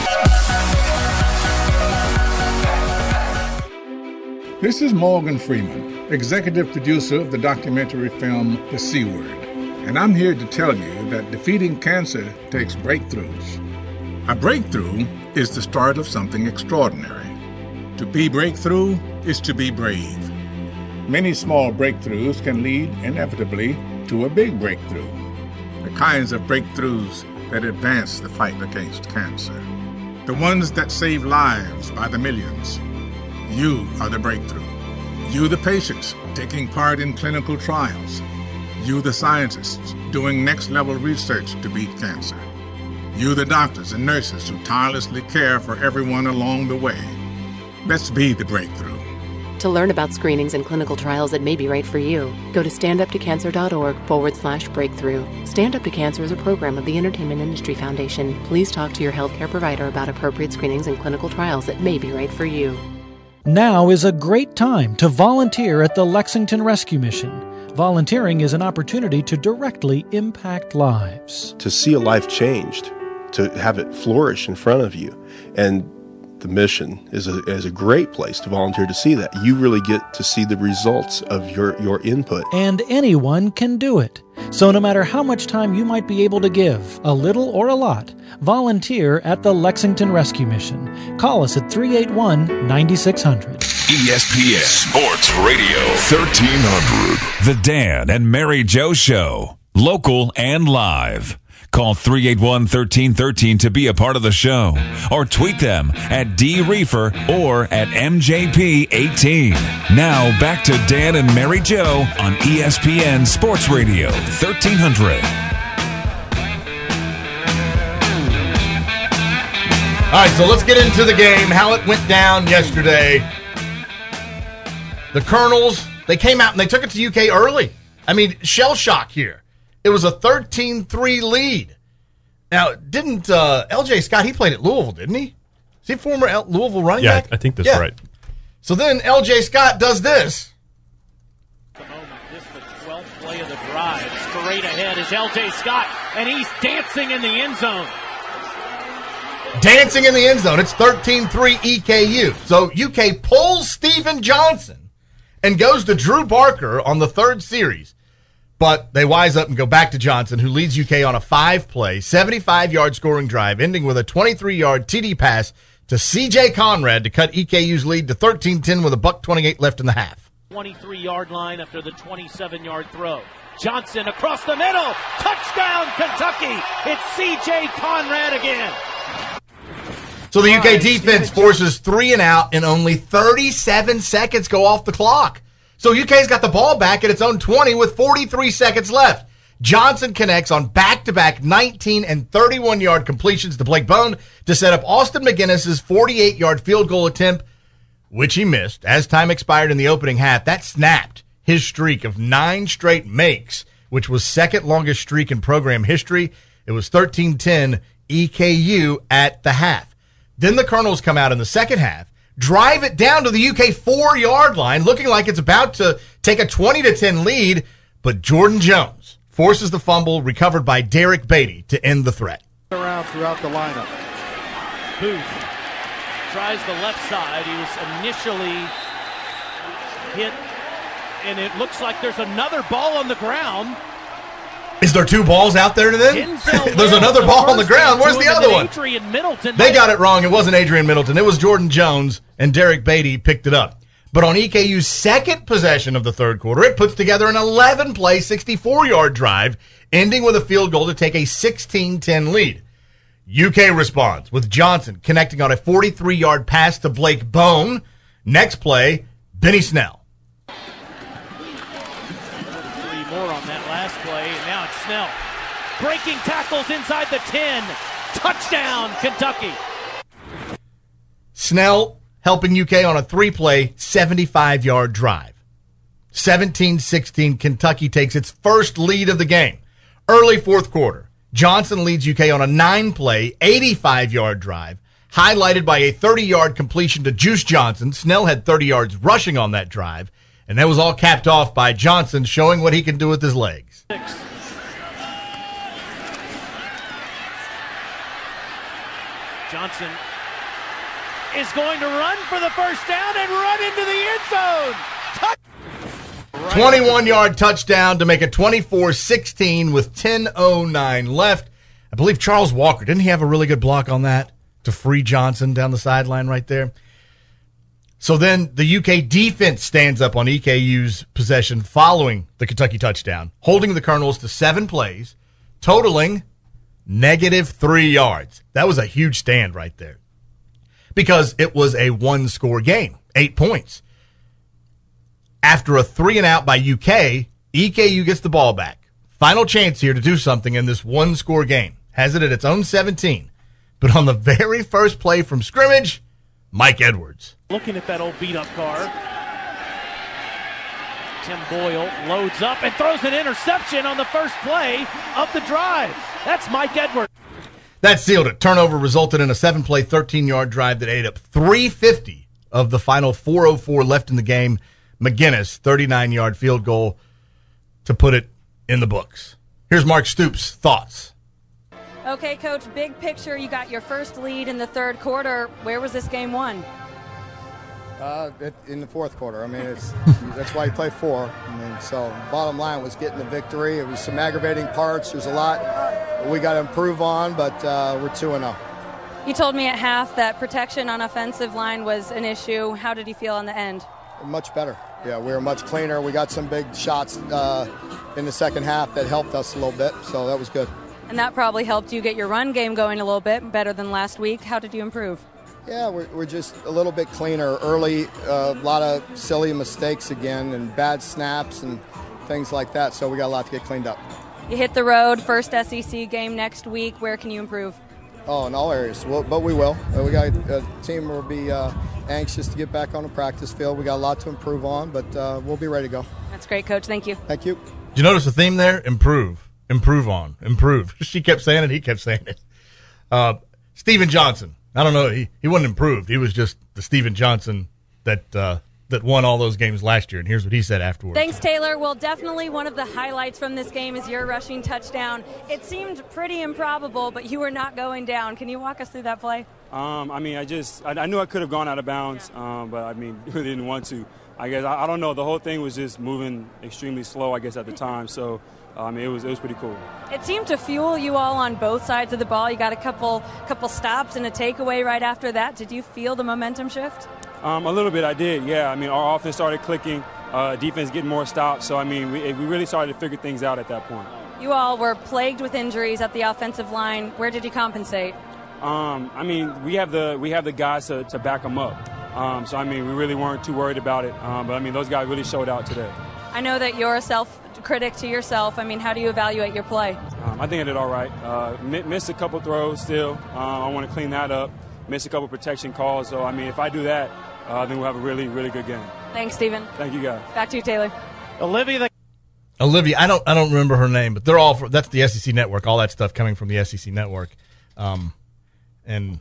This is Morgan Freeman, executive producer of the documentary film The C Word, and I'm here to tell you that defeating cancer takes breakthroughs. A breakthrough is the start of something extraordinary. To be breakthrough is to be brave. Many small breakthroughs can lead inevitably to a big breakthrough, the kinds of breakthroughs that advance the fight against cancer, the ones that save lives by the millions. You are the breakthrough. You, the patients, taking part in clinical trials. You, the scientists, doing next-level research to beat cancer. You, the doctors and nurses who tirelessly care for everyone along the way. Let's be the breakthrough. To learn about screenings and clinical trials that may be right for you, go to standuptocancer.org/breakthrough. Stand Up to Cancer is a program of the Entertainment Industry Foundation. Please talk to your healthcare provider about appropriate screenings and clinical trials that may be right for you. Now is a great time to volunteer at the Lexington Rescue Mission. Volunteering is an opportunity to directly impact lives. To see a life changed, to have it flourish in front of you. And the mission is a great place to volunteer to see that. You really get to see the results of your input. And anyone can do it. So no matter how much time you might be able to give, a little or a lot, volunteer at the Lexington Rescue Mission. Call us at 381-9600. ESPN Sports Radio 1300. The Dan and Mary Joe Show. Local and live. Call 381-1313 to be a part of the show, or tweet them at DReefer or at MJP18. Now back to Dan and Mary Joe on ESPN Sports Radio 1300. All right, so let's get into the game, how it went down yesterday. The Colonels, they came out and they took it to UK early. I mean, shell shock here. It was a 13-3 lead. Now, didn't L.J. Scott, he played at Louisville, didn't he? Is he a former Louisville running back? Yeah, I think that's right. So then L.J. Scott does this. This is the 12th play of the drive. Straight ahead is L.J. Scott, and he's dancing in the end zone. Dancing in the end zone. It's 13-3 EKU. So UK pulls Stephen Johnson and goes to Drew Barker on the third series. But they wise up and go back to Johnson, who leads UK on a 5-play, 75-yard scoring drive, ending with a 23-yard TD pass to C.J. Conrad to cut EKU's lead to 13-10 with $1:28 left in the half. 23-yard line after the 27-yard throw. Johnson across the middle. Touchdown, Kentucky. It's C.J. Conrad again. So the UK defense forces 3 and out, and only 37 seconds go off the clock. So UK's got the ball back at its own 20 with 43 seconds left. Johnson connects on back-to-back 19 and 31-yard completions to Blake Bone to set up Austin McGinnis's 48-yard field goal attempt, which he missed. As time expired in the opening half, that snapped his streak of 9 straight makes, which was second longest streak in program history. It was 13-10 EKU at the half. Then the Colonels come out in the second half, drive it down to the UK 4-yard line, looking like it's about to take a 20-10 lead, but Jordan Jones forces the fumble recovered by Derek Beatty to end the threat. Around throughout the lineup. Booth tries the left side. He was initially hit, and it looks like there's another ball on the ground. Is there two balls out there then? There's another ball on the ground. Where's the other one? Adrian Middleton. They got it wrong. It wasn't Adrian Middleton. It was Jordan Jones, and Derek Beatty picked it up. But on EKU's second possession of the third quarter, it puts together an 11-play, 64-yard drive, ending with a field goal to take a 16-10 lead. UK responds with Johnson connecting on a 43-yard pass to Blake Bone. Next play, Benny Snell. More on that last play, and now it's Snell. Breaking tackles inside the 10. Touchdown, Kentucky. Snell helping UK on a 3-play, 75-yard drive. 17-16, Kentucky takes its first lead of the game. Early fourth quarter, Johnson leads UK on a 9-play, 85-yard drive, highlighted by a 30-yard completion to Juice Johnson. Snell had 30 yards rushing on that drive. And that was all capped off by Johnson showing what he can do with his legs. Johnson is going to run for the first down and run into the end zone. 21-yard touchdown to make it 24-16 with 10:09 left. I believe Charles Walker, didn't he have a really good block on that to free Johnson down the sideline right there? So then the UK defense stands up on EKU's possession following the Kentucky touchdown, holding the Colonels to 7 plays, totaling -3 yards. That was a huge stand right there because it was a one-score game, 8 points. After a 3-and-out by UK, EKU gets the ball back. Final chance here to do something in this one-score game. Has it at its own 17. But on the very first play from scrimmage, Mike Edwards. Looking at that old beat-up car. Tim Boyle loads up and throws an interception on the first play of the drive. That's Mike Edwards. That sealed it. Turnover resulted in a 7-play, 13-yard drive that ate up 350 of the final 4:04 left in the game. McGinnis, 39-yard field goal to put it in the books. Here's Mark Stoops' thoughts. Okay, Coach, big picture, you got your first lead in the third quarter. Where was this game won? In the fourth quarter. I mean, that's why you play 4. I mean, so bottom line was getting the victory. It was some aggravating parts. There's a lot we got to improve on, but we're 2-0. You told me at half that protection on offensive line was an issue. How did you feel on the end? Much better. Yeah, we were much cleaner. We got some big shots in the second half that helped us a little bit, so that was good. And that probably helped you get your run game going a little bit better than last week. How did you improve? Yeah, we're just a little bit cleaner. Early, a lot of silly mistakes again and bad snaps and things like that, so we got a lot to get cleaned up. You hit the road, first SEC game next week. Where can you improve? Oh, in all areas, but we will. We got a team will be anxious to get back on the practice field. We got a lot to improve on, but we'll be ready to go. That's great, Coach. Thank you. Thank you. Did you notice the theme there? Improve on, improve. She kept saying it. He kept saying it. Steven Johnson. I don't know. He wasn't improved. He was just the Steven Johnson that won all those games last year. And here's what he said afterwards. Thanks, Taylor. Well, definitely one of the highlights from this game is your rushing touchdown. It seemed pretty improbable, but you were not going down. Can you walk us through that play? I knew I could have gone out of bounds, but I really didn't want to. I guess I don't know. The whole thing was just moving extremely slow, I guess, at the time. So it was pretty cool. It seemed to fuel you all on both sides of the ball. You got a couple stops and a takeaway right after that. Did you feel the momentum shift? A little bit, I did. Yeah, our offense started clicking, defense getting more stops. So we really started to figure things out at that point. You all were plagued with injuries at the offensive line. Where did you compensate? We have the guys to back them up. We really weren't too worried about it. But those guys really showed out today. I know that you're a self-critic to yourself. How do you evaluate your play? I think I did all right. Missed a couple throws still. I want to clean that up. Missed a couple protection calls. So, if I do that, then we'll have a really, really good game. Thanks, Steven. Thank you, guys. Back to you, Taylor. Olivia, I don't remember her name, but they're all that's the SEC Network. All that stuff coming from the SEC Network. And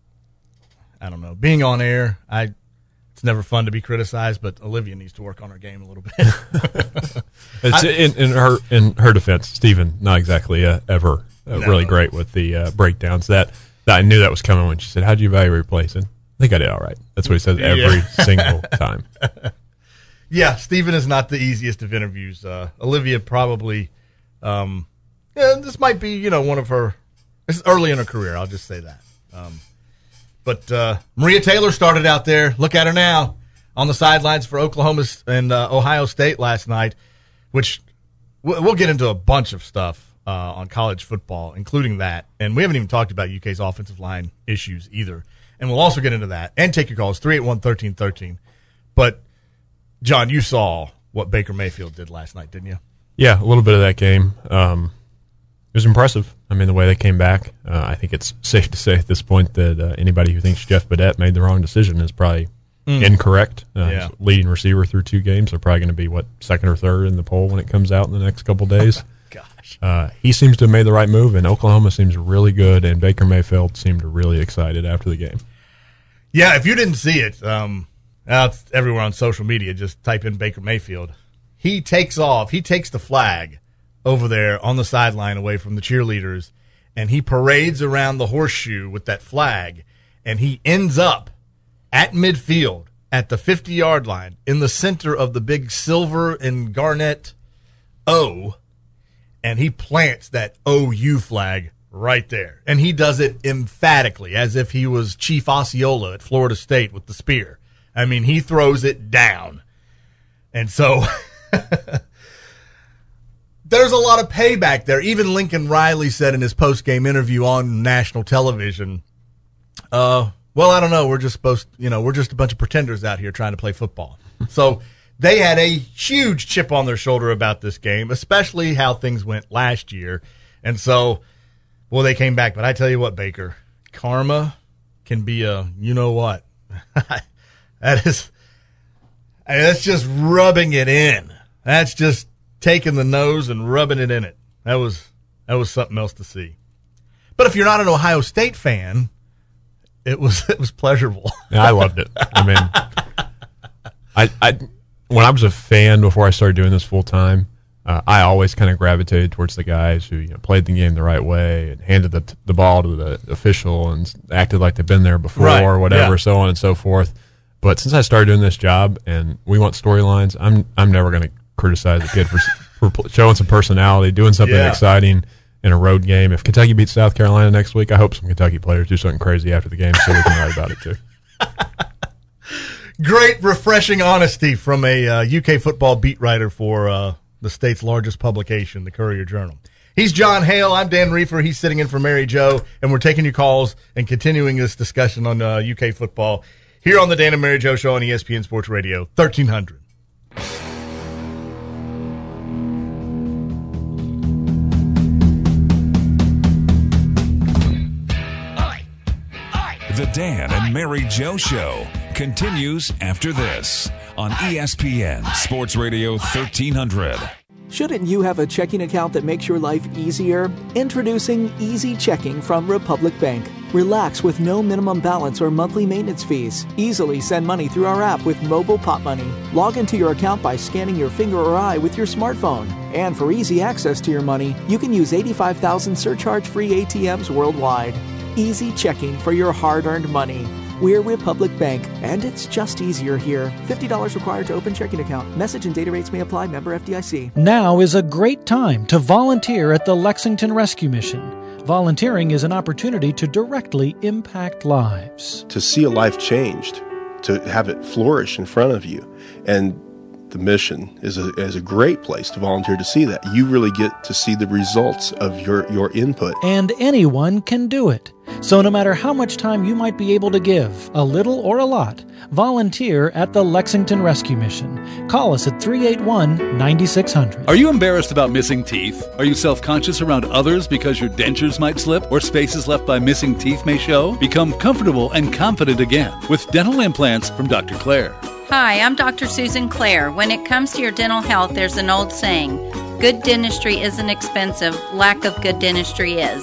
I don't know, being on air, it's never fun to be criticized, but Olivia needs to work on her game a little bit. It's in her defense, Stephen, not exactly ever really great with the breakdowns. That I knew that was coming when she said, "How'd you evaluate replacing?" I think I did all right. That's what he says every single time. Yeah, Stephen is not the easiest of interviews. Olivia probably, this might be, one of her, this is early in her career, I'll just say that. But Maria Taylor started out there. Look at her now on the sidelines for Oklahoma and Ohio State last night, which we'll get into a bunch of stuff on college football, including that. And we haven't even talked about UK's offensive line issues either. And we'll also get into that and take your calls, 381-1313. But, John, you saw what Baker Mayfield did last night, didn't you? Yeah, a little bit of that game. It was impressive. I mean, the way they came back. I think it's safe to say at this point that anybody who thinks Jeff Badette made the wrong decision is probably incorrect. Leading receiver through 2 games. They're probably going to be, second or third in the poll when it comes out in the next couple days. Gosh. He seems to have made the right move, and Oklahoma seems really good, and Baker Mayfield seemed really excited after the game. Yeah, if you didn't see it, it's everywhere on social media. Just type in Baker Mayfield. He takes off. He takes the flag over there on the sideline away from the cheerleaders, and he parades around the horseshoe with that flag, and he ends up at midfield at the 50-yard line in the center of the big silver and garnet O, and he plants that OU flag right there. And he does it emphatically, as if he was Chief Osceola at Florida State with the spear. I mean, he throws it down. And so there's a lot of payback there. Even Lincoln Riley said in his post-game interview on national television, well, I don't know. We're just we're just a bunch of pretenders out here trying to play football. So they had a huge chip on their shoulder about this game, especially how things went last year. And so, well, they came back. But I tell you what, Baker, karma can be a you-know-what. That's just rubbing it in. That's just taking the nose and rubbing it in it. That was something else to see. But if you're not an Ohio State fan, it was pleasurable. Yeah, I loved it. I mean, I when I was a fan before I started doing this full time, I always kind of gravitated towards the guys who played the game the right way and handed the ball to the official and acted like they've been there before or whatever, so on and so forth. But since I started doing this job and we want storylines, I'm never going to criticize a kid for showing some personality, doing something exciting in a road game. If Kentucky beats South Carolina next week, I hope some Kentucky players do something crazy after the game so we can write about it too. Great, refreshing honesty from a UK football beat writer for the state's largest publication, the Courier-Journal. He's John Hale. I'm Dan Reefer. He's sitting in for Mary Jo, and we're taking your calls and continuing this discussion on UK football here on the Dan and Mary Jo Show on ESPN Sports Radio, 1300. The Dan and Mary Jo Show continues after this on ESPN Sports Radio 1300. Shouldn't you have a checking account that makes your life easier? Introducing Easy Checking from Republic Bank. Relax with no minimum balance or monthly maintenance fees. Easily send money through our app with Mobile Pop Money. Log into your account by scanning your finger or eye with your smartphone. And for easy access to your money, you can use 85,000 surcharge-free ATMs worldwide. Easy Checking for your hard-earned money. We're Republic Bank, and it's just easier here. $50 required to open checking account. Message and data rates may apply. Member FDIC. Now is a great time to volunteer at the Lexington Rescue Mission. Volunteering is an opportunity to directly impact lives. To see a life changed, to have it flourish in front of you. And the mission is a great place to volunteer to see that. You really get to see the results of your input. And anyone can do it. So no matter how much time you might be able to give, a little or a lot, volunteer at the Lexington Rescue Mission. Call us at 381-9600. Are you embarrassed about missing teeth? Are you self-conscious around others because your dentures might slip or spaces left by missing teeth may show? Become comfortable and confident again with dental implants from Dr. Claire. Hi, I'm Dr. Susan Clare. When it comes to your dental health, there's an old saying, good dentistry isn't expensive, lack of good dentistry is.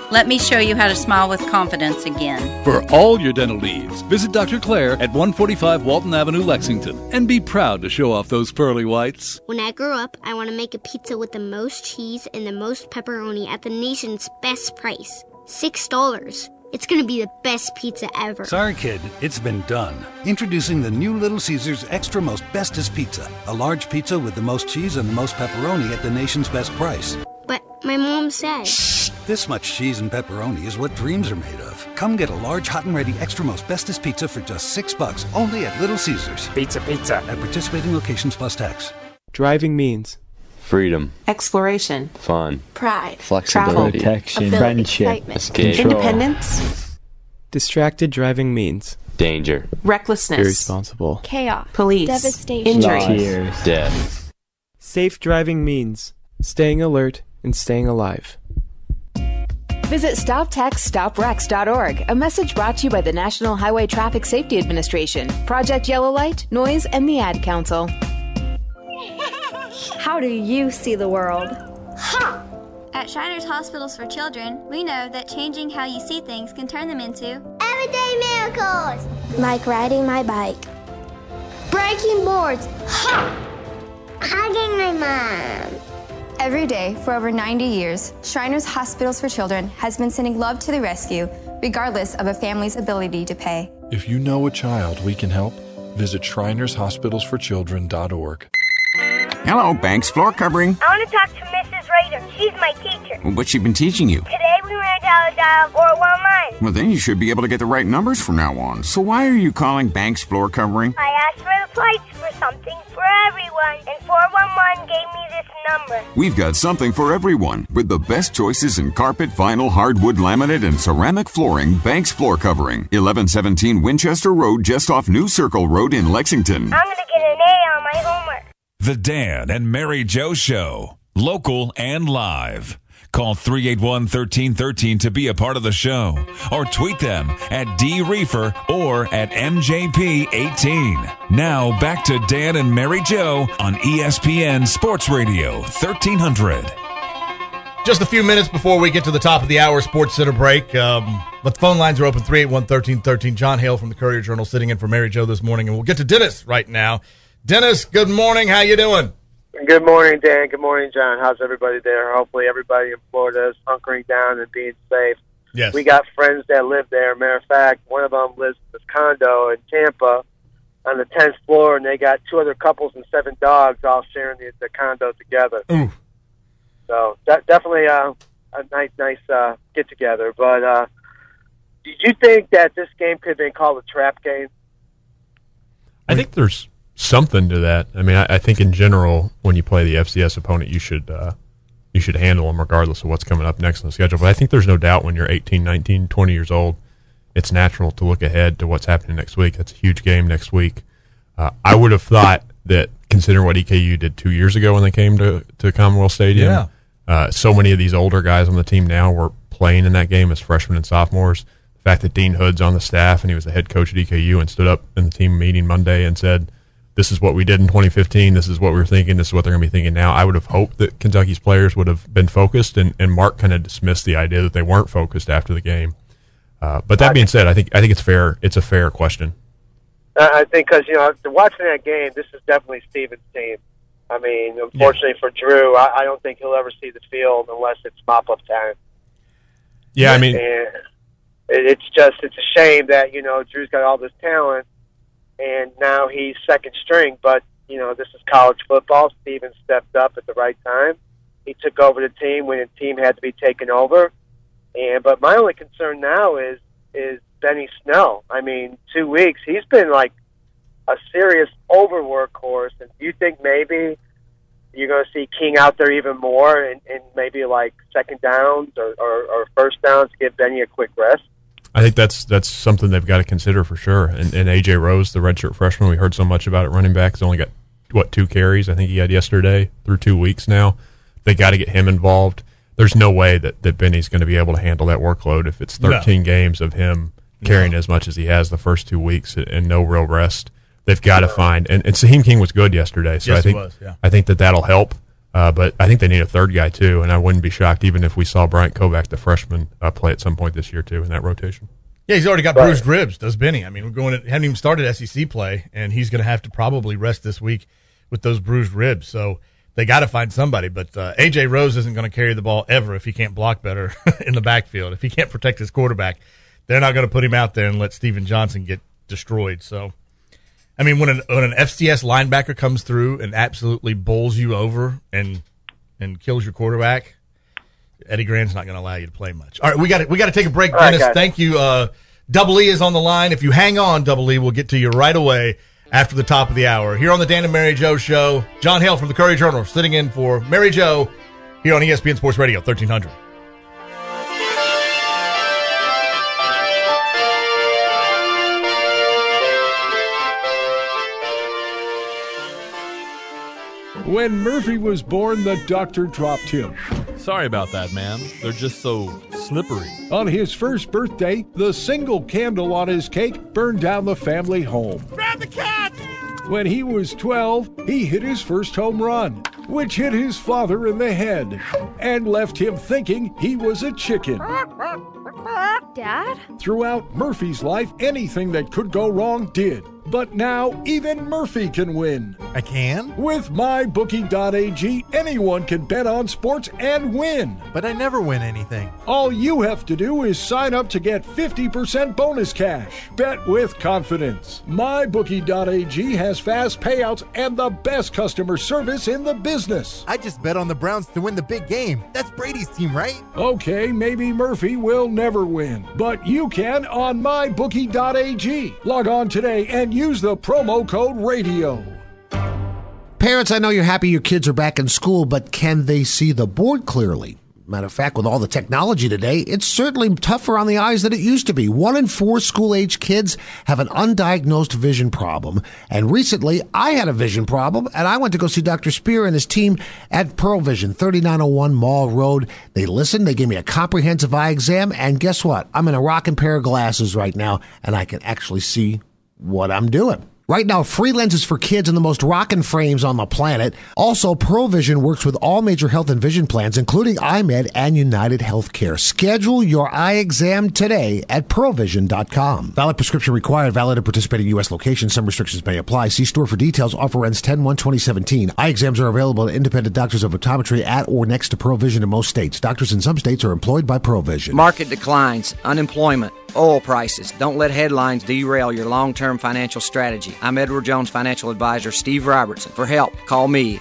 Let me show you how to smile with confidence again. For all your dental needs, visit Dr. Claire at 145 Walton Avenue, Lexington, and be proud to show off those pearly whites. When I grow up, I want to make a pizza with the most cheese and the most pepperoni at the nation's best price, $6. It's going to be the best pizza ever. Sorry, kid, it's been done. Introducing the new Little Caesars Extra Most Bestest Pizza. A large pizza with the most cheese and the most pepperoni at the nation's best price. But my mom said... Shh! This much cheese and pepperoni is what dreams are made of. Come get a large, hot and ready Extra Most Bestest Pizza for just $6, only at Little Caesars. Pizza. At participating locations plus tax. Driving means... freedom, exploration, fun, pride, flexibility, travel, protection, ability, friendship, excitement, escape, independence. Distracted driving means... danger, recklessness, irresponsible, chaos, police, devastation, injury, tears, death. Safe driving means staying alert and staying alive. Visit StopTextStopWrecks.org. A message brought to you by the National Highway Traffic Safety Administration, Project Yellow Light, Noise, and the Ad Council. How do you see the world? Ha! At Shriners Hospitals for Children, we know that changing how you see things can turn them into everyday miracles. Like riding my bike. Breaking boards. Ha! Hugging my mom. Every day for over 90 years, Shriners Hospitals for Children has been sending love to the rescue, regardless of a family's ability to pay. If you know a child we can help, visit ShrinersHospitalsForChildren.org. Hello, Banks Floor Covering. I want to talk to Mrs. Rader. She's my teacher. Well, what's she been teaching you? Today we learned how to dial 411. Well, then you should be able to get the right numbers from now on. So why are you calling Banks Floor Covering? I asked for the flights for something for everyone, and 411 gave me this number. We've got something for everyone with the best choices in carpet, vinyl, hardwood, laminate, and ceramic flooring. Banks Floor Covering, 1117 Winchester Road, just off New Circle Road in Lexington. I'm going to get an A on my homework. The Dan and Mary Jo Show, local and live. Call 381-1313 to be a part of the show, or tweet them at DReefer or at MJP18. Now back to Dan and Mary Jo on ESPN Sports Radio 1300. Just a few minutes before we get to the top of the hour Sports Center break, but the phone lines are open, 381-1313. John Hale from the Courier-Journal sitting in for Mary Jo this morning, and we'll get to Dennis right now. Dennis, good morning. How you doing? Good morning, Dan. Good morning, John. How's everybody there? Hopefully everybody in Florida is hunkering down and being safe. Yes. We got friends that live there. Matter of fact, one of them lives in this condo in Tampa on the 10th floor, and they got 2 other couples and 7 dogs all sharing the condo together. Ooh. So definitely a nice get-together. But did you think that this game could have been called a trap game? I think there's something to that. I mean, I think in general, when you play the FCS opponent, you should handle them regardless of what's coming up next on the schedule. But I think there's no doubt when you're 18, 19, 20 years old, it's natural to look ahead to what's happening next week. That's a huge game next week. I would have thought that, considering what EKU did 2 years ago when they came to Commonwealth Stadium, so many of these older guys on the team now were playing in that game as freshmen and sophomores. The fact that Dean Hood's on the staff and he was the head coach at EKU and stood up in the team meeting Monday and said, this is what we did in 2015. This is what we were thinking. This is what they're going to be thinking now. I would have hoped that Kentucky's players would have been focused, and Mark kind of dismissed the idea that they weren't focused after the game. But that being said, I think it's fair. It's a fair question. I think because, after watching that game, this is definitely Stevens' team. I mean, unfortunately for Drew, I don't think he'll ever see the field unless it's mop-up time. Yeah, I mean, and it's a shame that Drew's got all this talent, and now he's second string. But this is college football. Stevens stepped up at the right time. He took over the team when the team had to be taken over. But my only concern now is Benny Snell. I mean, 2 weeks, he's been like a serious overwork horse. And do you think maybe you're going to see King out there even more and maybe like second downs or first downs to give Benny a quick rest? I think that's something they've got to consider for sure. And A.J. Rose, the redshirt freshman, we heard so much about at running back, has only got, 2 carries? I think he had yesterday through 2 weeks now. They got to get him involved. There's no way that Benny's going to be able to handle that workload if it's 13 games of him carrying as much as he has the first 2 weeks and no real rest. They've got to find, and Saheem King was good yesterday, so yes, I think he was, yeah. I think that'll help. But I think they need a third guy, too, and I wouldn't be shocked even if we saw Bryant Kovac, the freshman, play at some point this year, too, in that rotation. Yeah, he's already got bruised ribs, does Benny. I mean, hadn't even started SEC play, and he's going to have to probably rest this week with those bruised ribs. So they got to find somebody. But A.J. Rose isn't going to carry the ball ever if he can't block better in the backfield. If he can't protect his quarterback, they're not going to put him out there and let Steven Johnson get destroyed. So, I mean, when an FCS linebacker comes through and absolutely bowls you over and kills your quarterback, Eddie Grant's not going to allow you to play much. All right, we got to take a break, Dennis. Right, thank you. Double E is on the line. If you hang on, Double E, we'll get to you right away after the top of the hour. Here on the Dan and Mary Jo Show, John Hale from the Courier Journal sitting in for Mary Jo here on ESPN Sports Radio 1300. When Murphy was born, the doctor dropped him. Sorry about that, man. They're just so slippery. On his first birthday, the single candle on his cake burned down the family home. Grab the cat! When he was 12, he hit his first home run, which hit his father in the head and left him thinking he was a chicken. Dad? Throughout Murphy's life, anything that could go wrong did. But now, even Murphy can win. I can? With MyBookie.ag, anyone can bet on sports and win. But I never win anything. All you have to do is sign up to get 50% bonus cash. Bet with confidence. MyBookie.ag has fast payouts and the best customer service in the business. I just bet on the Browns to win the big game. That's Brady's team, right? Okay, maybe Murphy will never win, but you can on MyBookie.ag. Log on today and use the promo code RADIO. Parents, I know you're happy your kids are back in school, but can they see the board clearly? Matter of fact, with all the technology today, it's certainly tougher on the eyes than it used to be. 1 in 4 school-age kids have an undiagnosed vision problem. And recently, I had a vision problem, and I went to go see Dr. Spear and his team at Pearl Vision, 3901 Mall Road. They listened, they gave me a comprehensive eye exam, and guess what? I'm in a rocking pair of glasses right now, and I can actually see what I'm doing. Right now, free lenses for kids in the most rockin' frames on the planet. Also, Pearl Vision works with all major health and vision plans, including iMed and United Healthcare. Schedule your eye exam today at pearlvision.com. Valid prescription required. Valid at participating U.S. locations. Some restrictions may apply. See store for details. Offer ends 10/1/2017. Eye exams are available at independent doctors of optometry at or next to Pearl Vision in most states. Doctors in some states are employed by Pearl Vision. Market declines, unemployment, oil prices. Don't let headlines derail your long-term financial strategy. I'm Edward Jones financial advisor Steve Robertson. For help, call me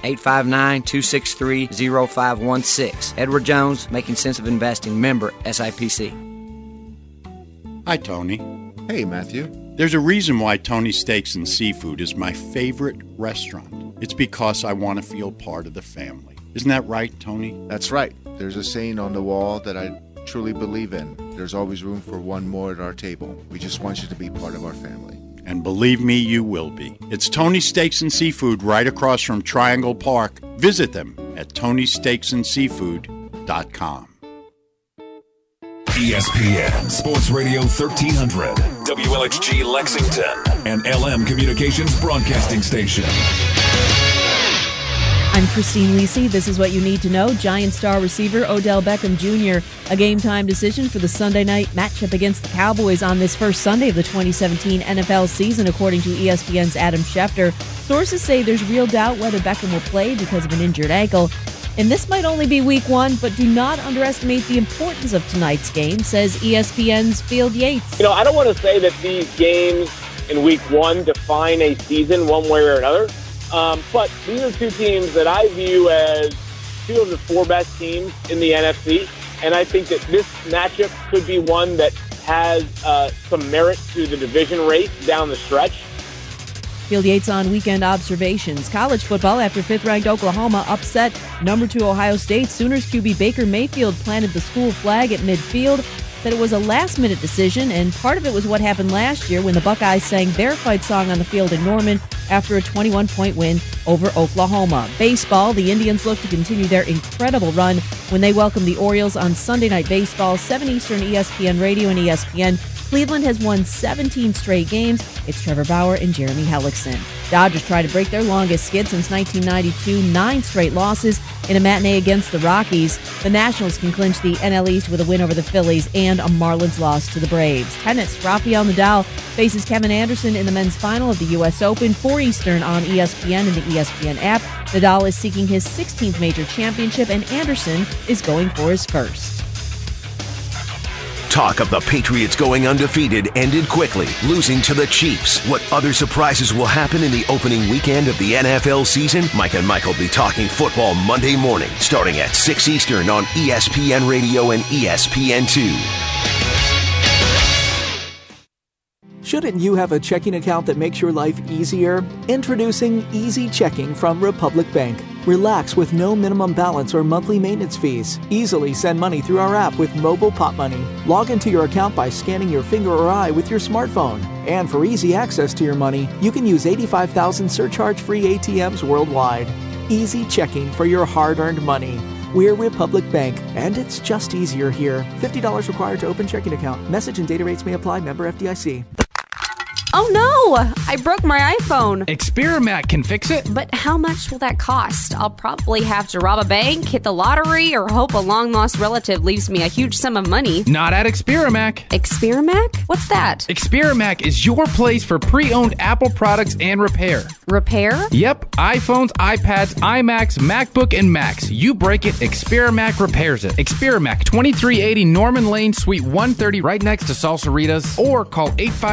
859-263-0516. Edward Jones, Making Sense of Investing, member SIPC. Hi, Tony. Hey, Matthew. There's a reason why Tony's Steaks and Seafood is my favorite restaurant. It's because I want to feel part of the family. Isn't that right, Tony? That's right. There's a saying on the wall that I truly believe in. There's always room for one more at our table. We just want you to be part of our family. And believe me, you will be. It's Tony's Steaks and Seafood right across from Triangle Park. Visit them at Tony'sSteaksandSeafood.com. ESPN Sports Radio 1300, WLXG Lexington, and LM Communications Broadcasting Station. I'm Christine Lisi. This is what you need to know. Giant star receiver Odell Beckham Jr. A game-time decision for the Sunday night matchup against the Cowboys on this first Sunday of the 2017 NFL season, according to ESPN's Adam Schefter. Sources say there's real doubt whether Beckham will play because of an injured ankle. And this might only be week one, but do not underestimate the importance of tonight's game, says ESPN's Field Yates. You know, I don't want to say that these games in week one define a season one way or another. But these are two teams that I view as two of the four best teams in the NFC. And I think that this matchup could be one that has some merit to the division race down the stretch. Field Yates on weekend observations. College football after 5th-ranked Oklahoma upset number 2 Ohio State. Sooners QB Baker Mayfield planted the school flag at midfield. Said it was a last-minute decision, and part of it was what happened last year when the Buckeyes sang their fight song on the field in Norman after a 21-point win over Oklahoma. Baseball, the Indians look to continue their incredible run when they welcome the Orioles on Sunday Night Baseball, 7 Eastern, ESPN Radio and ESPN. Cleveland has won 17 straight games. It's Trevor Bauer and Jeremy Hellickson. Dodgers try to break their longest skid since 1992, 9 straight losses in a matinee against the Rockies. The Nationals can clinch the NL East with a win over the Phillies and a Marlins loss to the Braves. Tennis, Rafael Nadal faces Kevin Anderson in the men's final of the U.S. Open, 4 Eastern on ESPN and the ESPN app. Nadal is seeking his 16th major championship, and Anderson is going for his first. Talk of the Patriots going undefeated ended quickly, losing to the Chiefs. What other surprises will happen in the opening weekend of the NFL season? Mike and Mike will be talking football Monday morning, starting at 6 Eastern on ESPN Radio and ESPN2. Shouldn't you have a checking account that makes your life easier? Introducing Easy Checking from Republic Bank. Relax with no minimum balance or monthly maintenance fees. Easily send money through our app with Mobile Pop Money. Log into your account by scanning your finger or eye with your smartphone. And for easy access to your money, you can use 85,000 surcharge-free ATMs worldwide. Easy Checking for your hard-earned money. We're Republic Bank, and it's just easier here. $50 required to open checking account. Message and data rates may apply. Member FDIC. Oh no! I broke my iPhone. Experiment can fix it. But how much will that cost? I'll probably have to rob a bank, hit the lottery, or hope a long-lost relative leaves me a huge sum of money. Not at Experiment. Experiment? What's that? Experiment is your place for pre-owned Apple products and repair. Repair? Yep. iPhones, iPads, iMacs, MacBook, and Macs. You break it, Experiment repairs it. Experiment, 2380 Norman Lane, Suite 130, right next to Salsaritas, or call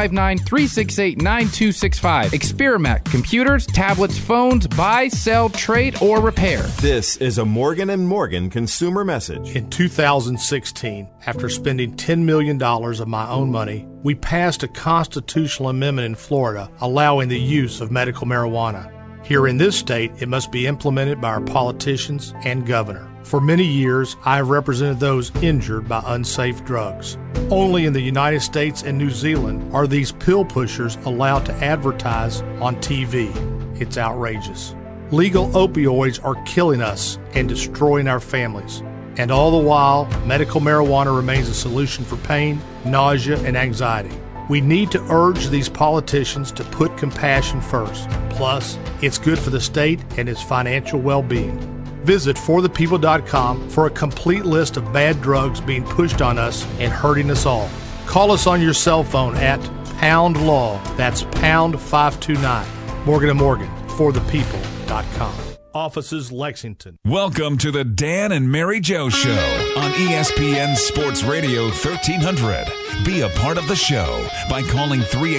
859-368-9265. Experiment, computers, tablets, phones, buy, sell, trade, or repair. This is a Morgan & Morgan consumer message. In 2016, after spending $10 million of my own money, we passed a constitutional amendment in Florida allowing the use of medical marijuana. Here in this state, it must be implemented by our politicians and governor. For many years, I have represented those injured by unsafe drugs. Only in the United States and New Zealand are these pill pushers allowed to advertise on TV. It's outrageous. Legal opioids are killing us and destroying our families. And all the while, medical marijuana remains a solution for pain, nausea, and anxiety. We need to urge these politicians to put compassion first. Plus, it's good for the state and its financial well-being. Visit forthepeople.com for a complete list of bad drugs being pushed on us and hurting us all. Call us on your cell phone at Pound Law. That's Pound 529. Morgan & Morgan, forthepeople.com. Offices, Lexington. Welcome to the Dan and Mary Joe Show on ESPN Sports Radio 1300. Be a part of the show by calling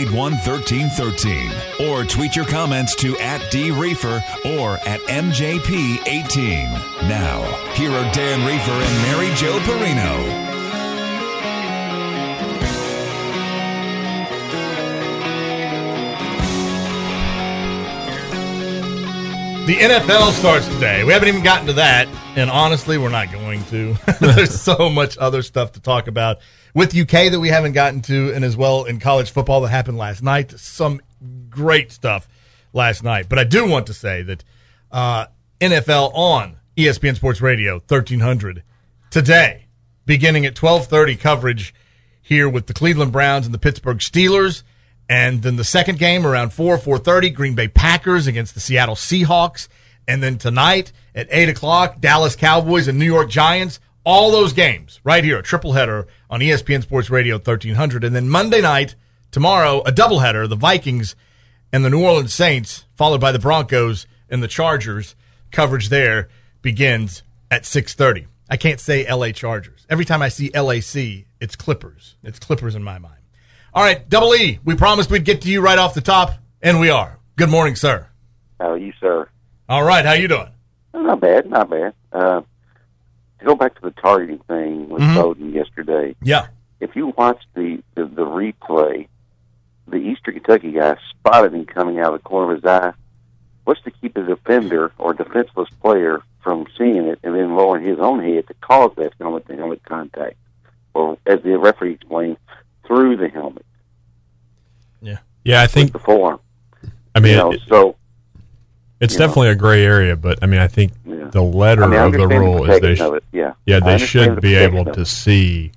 381-1313 or tweet your comments to @DReefer or @MJP18. Now, here are Dan Reefer and Mary Jo Perino. The NFL starts today. We haven't even gotten to that, and honestly, we're not going to. There's so much other stuff to talk about with UK that we haven't gotten to, and as well in college football that happened last night. Some great stuff last night. But I do want to say that NFL on ESPN Sports Radio 1300 today, beginning at 12:30 coverage here with the Cleveland Browns and the Pittsburgh Steelers. And then the second game around 4:30, Green Bay Packers against the Seattle Seahawks. And then tonight at 8 o'clock, Dallas Cowboys and New York Giants. All those games right here, a triple header on ESPN Sports Radio 1300. And then Monday night, tomorrow, a doubleheader, the Vikings and the New Orleans Saints, followed by the Broncos and the Chargers. Coverage there begins at 6:30. I can't say L.A. Chargers. Every time I see LAC, it's Clippers. It's Clippers in my mind. All right, Double E, we promised we'd get to you right off the top, and we are. Good morning, sir. How are you, sir? All right, how you doing? Not bad, not bad. To go back to the targeting thing with Bowden yesterday. Yeah. If you watch the replay, the Eastern Kentucky guy spotted him coming out of the corner of his eye. What's to keep a defender or defenseless player from seeing it and then lowering his own head to cause that helmet contact? Or, as the referee explained, through the helmet. Yeah, I think the forearm. I mean, it's definitely a gray area, but I mean, I think the letter of the rule is they should be able to see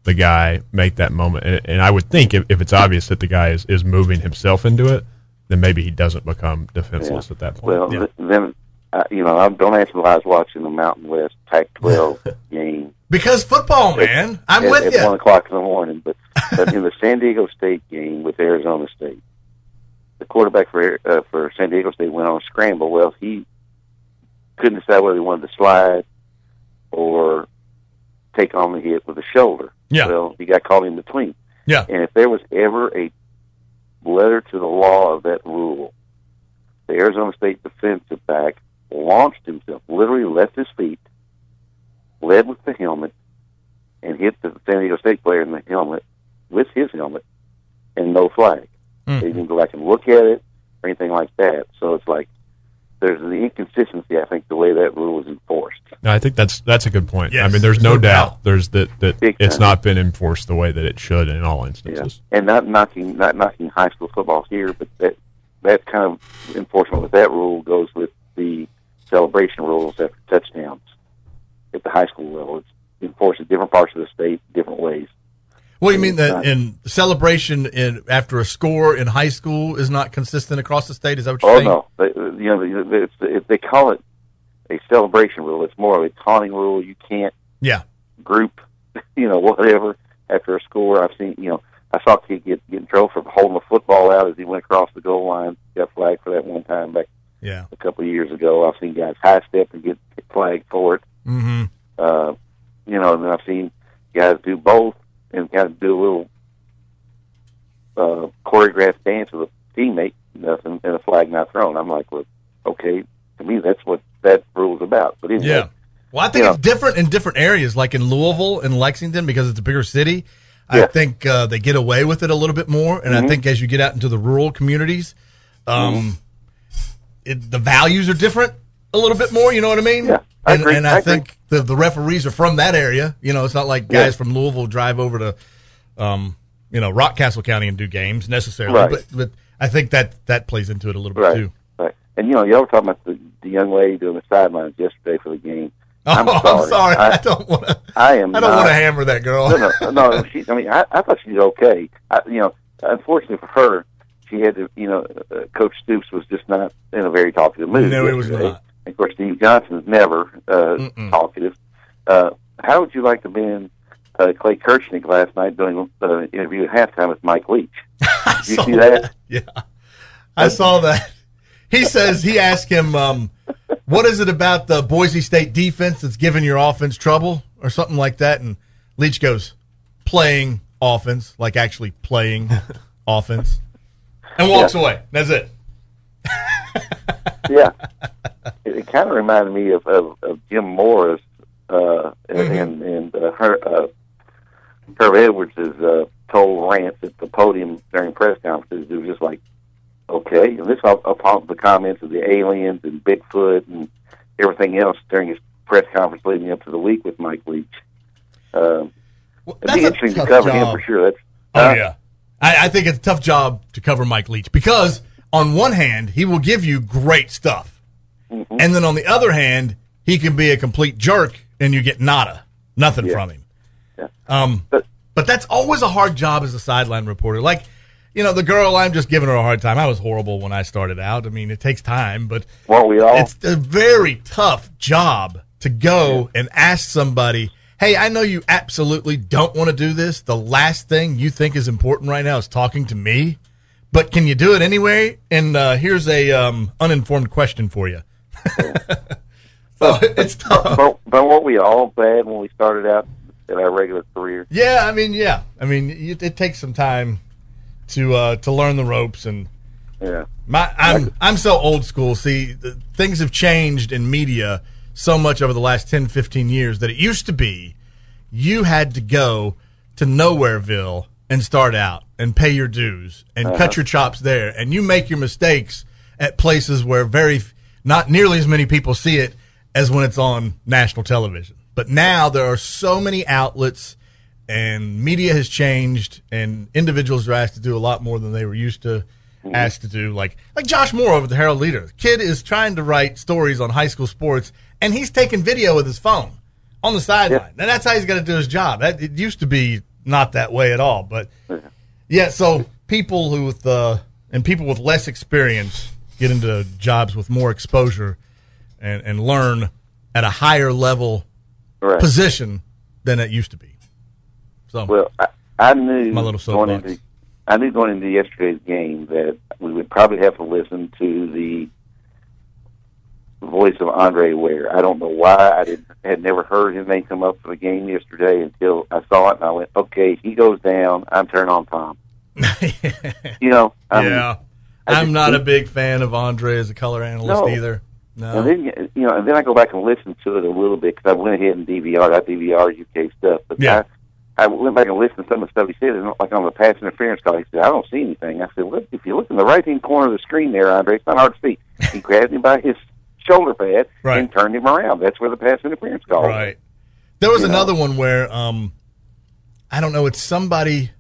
the guy make that moment. And I would think if it's obvious that the guy is moving himself into it, then maybe he doesn't become defenseless at that point. Well, then, don't ask me why I was watching the Mountain West Pac-12 game. Because football, man. I'm with you. At 1 o'clock in the morning. But in the San Diego State game with Arizona State, the quarterback for San Diego State went on a scramble. Well, he couldn't decide whether he wanted to slide or take on the hit with the shoulder. Yeah. Well, he got caught in between. Yeah. And if there was ever a letter to the law of that rule, the Arizona State defensive back launched himself, literally left his feet, led with the helmet, and hit the San Diego State player in the helmet with his helmet, and no flag. They didn't go back and look at it or anything like that. So it's like there's the inconsistency, I think, the way that rule is enforced. No, I think that's a good point. Yes, I mean, there's no doubt there's that Big it's time. not been enforced the way that it should in all instances. And not knocking high school football here, but that kind of enforcement with that rule goes with the celebration rules after touchdowns at the high school level. It's enforced in different parts of the state, different ways. Well, you mean that in celebration after a score in high school is not consistent across the state? Is that what you're saying? No. They call it a celebration rule. It's more of a taunting rule. You can't group, whatever after a score. I've seen, I saw a kid get in trouble for holding a football out as he went across the goal line. Got flagged for that one time back a couple of years ago. I've seen guys high step and get flagged for it. Mm-hmm. And then I've seen guys do both and kind of do a little choreographed dance with a teammate, nothing, and a flag not thrown. I'm like, well, okay, to me that's what that rule's about. But anyway, well, I think it's different in different areas, like in Louisville and Lexington, because it's a bigger city. I think they get away with it a little bit more, and I think as you get out into the rural communities, the values are different a little bit more. You know what I mean? Yeah. I agree. And I think the referees are from that area. It's not like guys from Louisville drive over to, Rockcastle County and do games necessarily. Right. But I think that plays into it a little bit too. Right. And y'all were talking about the young lady doing the sidelines yesterday for the game. I'm sorry. I don't want to. I don't want to hammer that girl. No. I thought she was okay. Unfortunately for her, she had to. Coach Stoops was just not in a very talkative mood. No, it was not. Of course, Steve Johnson's never talkative. How would you like to be in Clay Kirchnick last night doing an interview at halftime with Mike Leach? Did you see that? Yeah, I saw that. He asked him, what is it about the Boise State defense that's giving your offense trouble or something like that? And Leach goes, playing offense, like actually playing offense, and walks away. That's it. Yeah. It kind of reminded me of Jim Morris and Herb Edwards' told rants at the podium during press conferences. It was just like, okay. And this upon the comments of the aliens and Bigfoot and everything else during his press conference leading up to the week with Mike Leach. It'd be interesting to cover him for sure. I think it's a tough job to cover Mike Leach because on one hand, he will give you great stuff. Mm-hmm. And then on the other hand, he can be a complete jerk and you get nothing from him. Yeah. But that's always a hard job as a sideline reporter. Like, the girl, I'm just giving her a hard time. I was horrible when I started out. I mean, it takes time, but it's a very tough job to go and ask somebody, hey, I know you absolutely don't want to do this. The last thing you think is important right now is talking to me, but can you do it anyway? And here's a uninformed question for you. So it's tough. But weren't we all bad when we started out in our regular career? Yeah, I mean, it takes some time to learn the ropes, and I'm so old school. See, things have changed in media so much over the last 10, 15 years that it used to be you had to go to Nowhereville and start out and pay your dues and cut your chops there, and you make your mistakes at places where not nearly as many people see it as when it's on national television. But now there are so many outlets, and media has changed, and individuals are asked to do a lot more than they were used to asked to do. Like Josh Moore over at the Herald Leader. The kid is trying to write stories on high school sports, and he's taking video with his phone on the sideline. And that's how he's got to do his job. It used to be not that way at all. But yeah, so people who with people with less experience get into jobs with more exposure and learn at a higher level position than it used to be. So, well, I knew my little soapbox. Going into yesterday's game that we would probably have to listen to the voice of Andre Ware. I don't know why I had never heard his name come up for the game yesterday until I saw it, and I went, okay, he goes down, I'm turning on Tom. I'm not a big fan of Andre as a color analyst either. No. And then I go back and listen to it a little bit because I went ahead and DVR'd UK stuff. But I went back and listened to some of the stuff he said, and like on the pass interference call, he said, I don't see anything. I said, look, if you look in the right-hand corner of the screen there, Andre, it's not hard to see. He grabbed him by his shoulder pad and turned him around. That's where the pass interference call was. Right. There was another one where, I don't know, it's somebody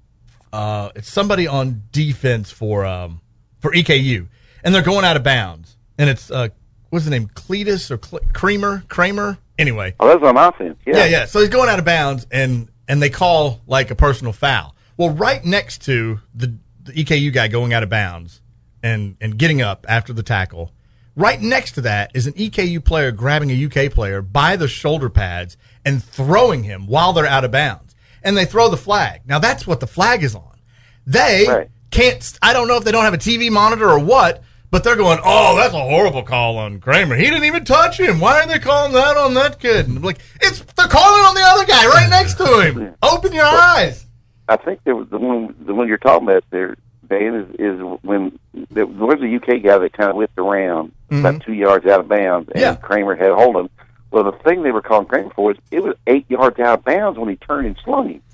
on defense for EKU, and they're going out of bounds. And it's, what's the name, Cletus or Kramer? Anyway. Oh, that's on offense, Yeah. So he's going out of bounds, and they call like a personal foul. Well, right next to the EKU guy going out of bounds and getting up after the tackle, right next to that is an EKU player grabbing a UK player by the shoulder pads and throwing him while they're out of bounds. And they throw the flag. Now, that's what the flag is on. They can't, I don't know if they don't have a TV monitor or what, but they're going, oh, that's a horrible call on Kramer. He didn't even touch him. Why are they calling that on that kid? And I'm like, they're calling on the other guy right next to him. Open your eyes. I think there was the one you're talking about there, Dan, is when there was a UK guy that kind of whipped around about 2 yards out of bounds, and Kramer had hold him. Well, the thing they were calling Kramer for is it was 8 yards out of bounds when he turned and slung him.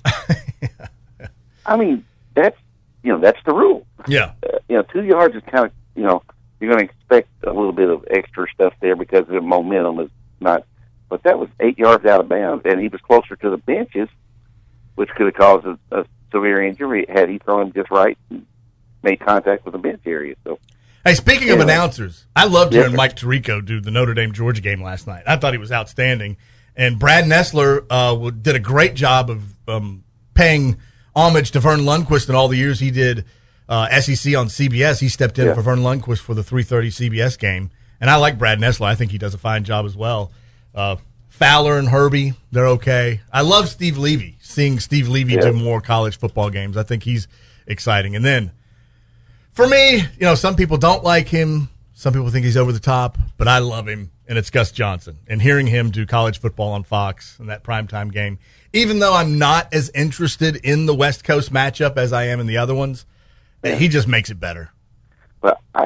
I mean, that's the rule. Yeah. 2 yards is kind of, you're going to expect a little bit of extra stuff there because the momentum is not. But that was 8 yards out of bounds, and he was closer to the benches, which could have caused a severe injury had he thrown him just right and made contact with the bench area. So, hey, speaking of announcers, I loved hearing Mike Tirico do the Notre Dame-Georgia game last night. I thought he was outstanding. And Brad Nessler did a great job of paying homage to Vern Lundquist and all the years he did SEC on CBS. He stepped in for Vern Lundquist for the 3:30 CBS game. And I like Brad Nessler. I think he does a fine job as well. Fowler and Herbie, they're okay. I love Steve Levy, seeing Steve Levy do more college football games. I think he's exciting. And then, for me, some people don't like him. Some people think he's over the top, but I love him, and it's Gus Johnson. And hearing him do college football on Fox in that primetime game, even though I'm not as interested in the West Coast matchup as I am in the other ones, he just makes it better. Well, I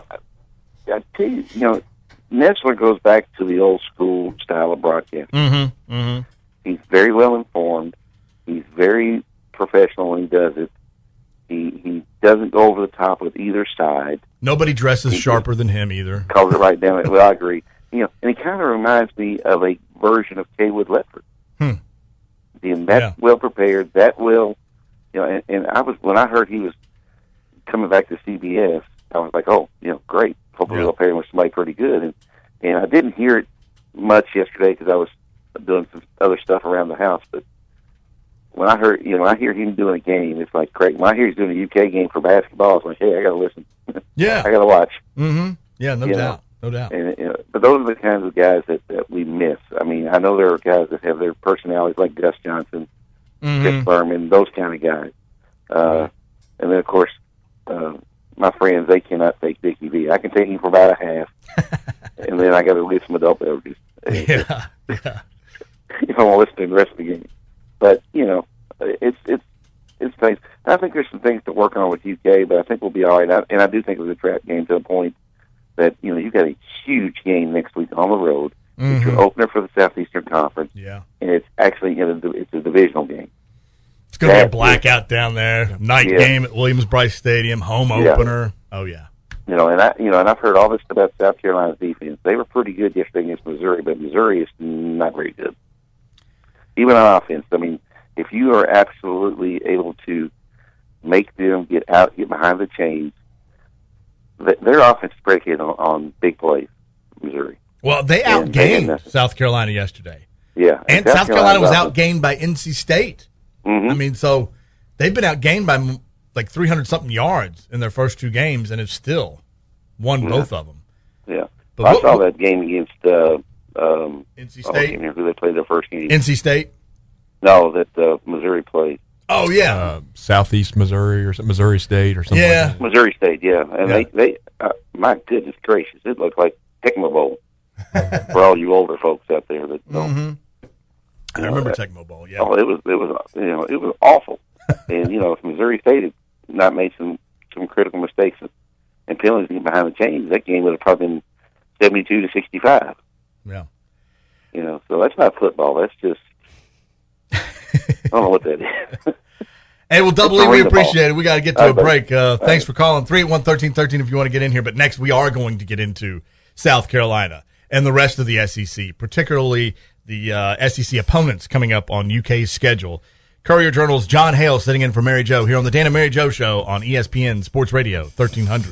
tell you, Nessler goes back to the old school style of broadcasting. Mm-hmm. Mm-hmm. He's very well informed. He's very professional when he does it. He doesn't go over the top with either side. Nobody dresses sharper than him either. Calls it right down. Well, I agree. And he kind of reminds me of a version of Kaywood Ledford. Being that well prepared, that well, and I was, when I heard he was coming back to CBS, I was like, oh, great. Hopefully they'll pair him with somebody pretty good. And I didn't hear it much yesterday because I was doing some other stuff around the house. But when I heard, I hear him doing a game, it's like crazy. When I hear he's doing a UK game for basketball, it's like, hey, I got to listen. Yeah. I got to watch. Mm-hmm. Yeah, no doubt. No doubt. But those are the kinds of guys that we miss. I mean, I know there are guys that have their personalities like Gus Johnson, Chris Berman, those kind of guys. And then, of course, my friends, they cannot take Dickie V. I can take him for about a half, and then I got to get some adult beverages. If I want to listen to the rest of the game. But it's things. I think there's some things to work on with UK, but I think we'll be all right. And I do think it was a trap game to a point that you've got a huge game next week on the road. It's your opener for the Southeastern Conference. Yeah, and it's actually it's a divisional game. It's going to be a blackout down there. Night game at Williams-Brice Stadium, home opener. Oh yeah. And I've heard all this about South Carolina's defense. They were pretty good yesterday against Missouri, but Missouri is not very good. Even on offense, I mean, if you are absolutely able to make them get behind the chains, their offense is predicated on big plays, Missouri. Well, they outgained South Carolina yesterday. Yeah. And South Carolina was outgained by NC State. I mean, so they've been outgained by like 300-something yards in their first 2 games, and have still won both of them. Yeah. But I saw that game against NC State. Who they played their first game. NC State? No, that Missouri played. Oh, yeah. Southeast Missouri or Missouri State or something like that. Missouri State, yeah. And they my goodness gracious, it looked like Tecmo Bowl for all you older folks out there that don't. I remember Tecmo Bowl, yeah. Oh, it was awful. And, if Missouri State had not made some critical mistakes and penalties behind the chains, that game would have probably been 72-65. Yeah. So that's not football. That's just, I don't know what that is. Hey, well, Double E, we appreciate it. We got to get to a break. Thanks for calling. 381-1313 if you want to get in here. But next, we are going to get into South Carolina and the rest of the SEC, particularly the SEC opponents coming up on UK's schedule. Courier Journal's John Hale sitting in for Mary Jo here on the Dan and Mary Jo Show on ESPN Sports Radio 1300.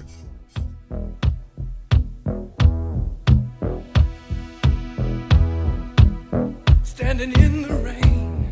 Standing in the rain.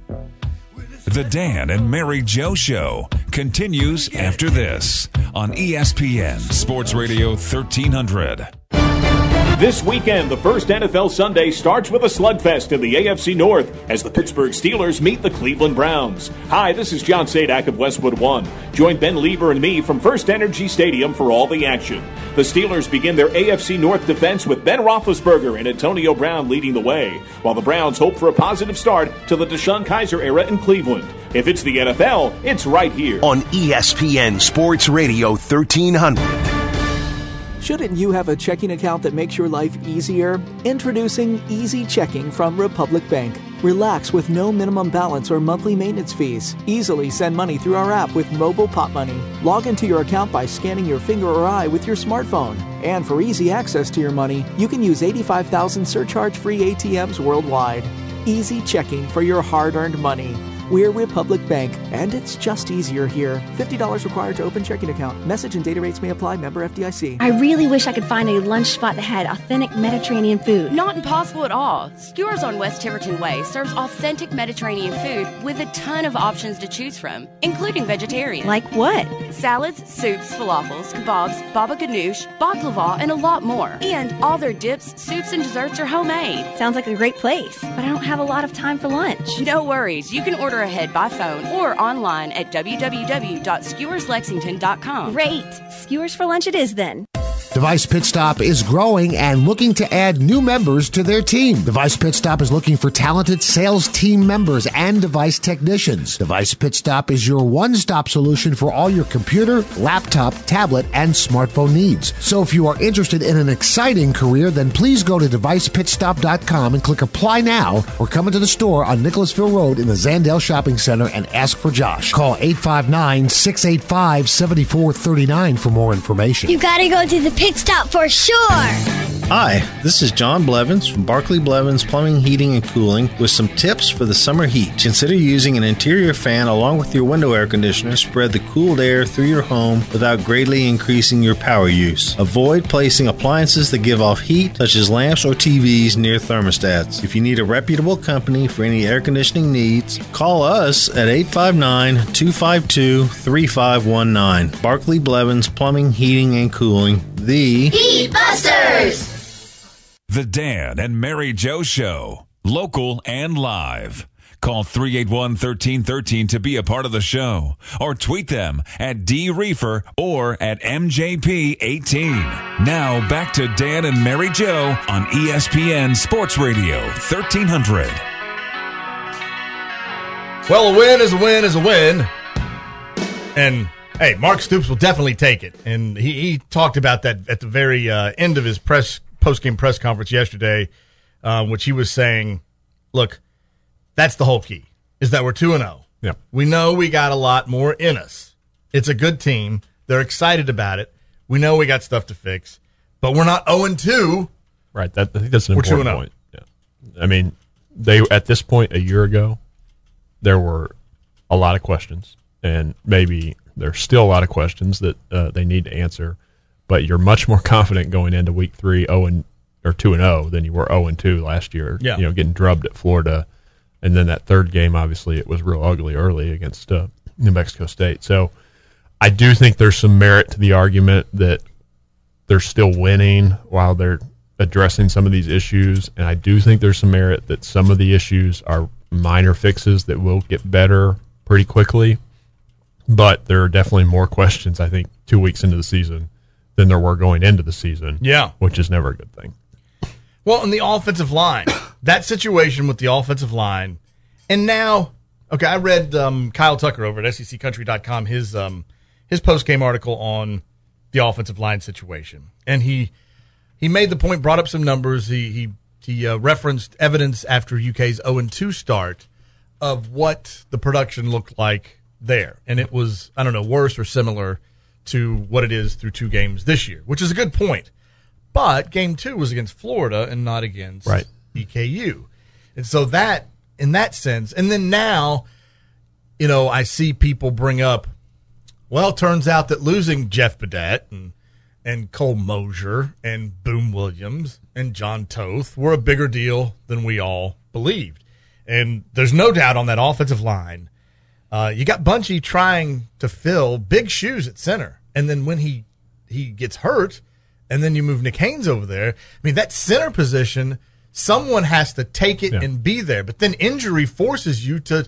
The Dan and Mary Jo Show continues after this on ESPN Sports Radio 1300. This weekend, the first NFL Sunday starts with a slugfest in the AFC North as the Pittsburgh Steelers meet the Cleveland Browns. Hi, this is John Sadak of Westwood One. Join Ben Lieber and me from First Energy Stadium for all the action. The Steelers begin their AFC North defense with Ben Roethlisberger and Antonio Brown leading the way, while the Browns hope for a positive start to the Deshaun Kaiser era in Cleveland. If it's the NFL, it's right here on ESPN Sports Radio 1300. Shouldn't you have a checking account that makes your life easier? Introducing Easy Checking from Republic Bank. Relax with no minimum balance or monthly maintenance fees. Easily send money through our app with Mobile Pop Money. Log into your account by scanning your finger or eye with your smartphone. And for easy access to your money, you can use 85,000 surcharge-free ATMs worldwide. Easy Checking for your hard-earned money. We're Republic Bank, and it's just easier here. $50 required to open checking account. Message and data rates may apply. Member FDIC. I really wish I could find a lunch spot that had authentic Mediterranean food. Not impossible at all. Skewers on West Tiverton Way serves authentic Mediterranean food with a ton of options to choose from, including vegetarian. Like what? Salads, soups, falafels, kebabs, baba ganoush, baklava, and a lot more. And all their dips, soups, and desserts are homemade. Sounds like a great place, but I don't have a lot of time for lunch. No worries. You can order ahead by phone or online at www.skewerslexington.com. Great. Skewers for lunch it is then. Device Pit Stop is growing and looking to add new members to their team. Device Pit Stop is looking for talented sales team members and device technicians. Device Pit Stop is your one-stop solution for all your computer, laptop, tablet, and smartphone needs. So if you are interested in an exciting career, then please go to devicepitstop.com and click Apply Now, or come into the store on Nicholasville Road in the Zandale Shopping Center and ask for Josh. Call 859-685-7439 for more information. You gotta go to the pit stop for sure. Hi, this is John Blevins from Barclay Blevins Plumbing, Heating, and Cooling with some tips for the summer heat. Consider using an interior fan along with your window air conditioner to spread the cooled air through your home without greatly increasing your power use. Avoid placing appliances that give off heat, such as lamps or TVs, near thermostats. If you need a reputable company for any air conditioning needs, call us at 859-252-3519. Barclay Blevins Plumbing, Heating, and Cooling, the Heat Busters! The Dan and Mary Jo Show, local and live. Call 381-1313 to be a part of the show, or tweet them at DReefer or at MJP18. Now back to Dan and Mary Jo on ESPN Sports Radio 1300. Well, a win is a win is a win. And hey, Mark Stoops will definitely take it. And he talked about that at the very end of his post-game press conference yesterday, which he was saying, look, that's the whole key, is that we're 2-0. Yeah. We know we got a lot more in us. It's a good team. They're excited about it. We know we got stuff to fix, but we're not 0-2. Right. I think that's an important 2-0. point. Yeah. I mean, they at this point a year ago, there were a lot of questions, and maybe there's still a lot of questions that they need to answer, but you're much more confident going into week 3 2-0 than you were 0-2 last year. Yeah. Getting drubbed at Florida. And then that third game, obviously, it was real ugly early against New Mexico State. So I do think there's some merit to the argument that they're still winning while they're addressing some of these issues. And I do think there's some merit that some of the issues are minor fixes that will get better pretty quickly. But there are definitely more questions, I think, 2 weeks into the season than there were going into the season. Yeah. Which is never a good thing. Well, in the offensive line, that situation with the offensive line, and now, okay, I read Kyle Tucker over at SECCountry.com, his post-game article on the offensive line situation. And he made the point, brought up some numbers. He referenced evidence after UK's 0-2 start of what the production looked like there. And it was, I don't know, worse or similar to what it is through 2 games this year, which is a good point. But game 2 was against Florida and not against EKU. And so that, in that sense, and then now, I see people bring up, well, it turns out that losing Jeff Badet and Cole Mosier and Boom Williams and John Toth were a bigger deal than we all believed. And there's no doubt on that offensive line, you got Bunchy trying to fill big shoes at center. And then when he gets hurt, and then you move Nick Haynes over there, I mean, that center position, someone has to take it and be there. But then injury forces you to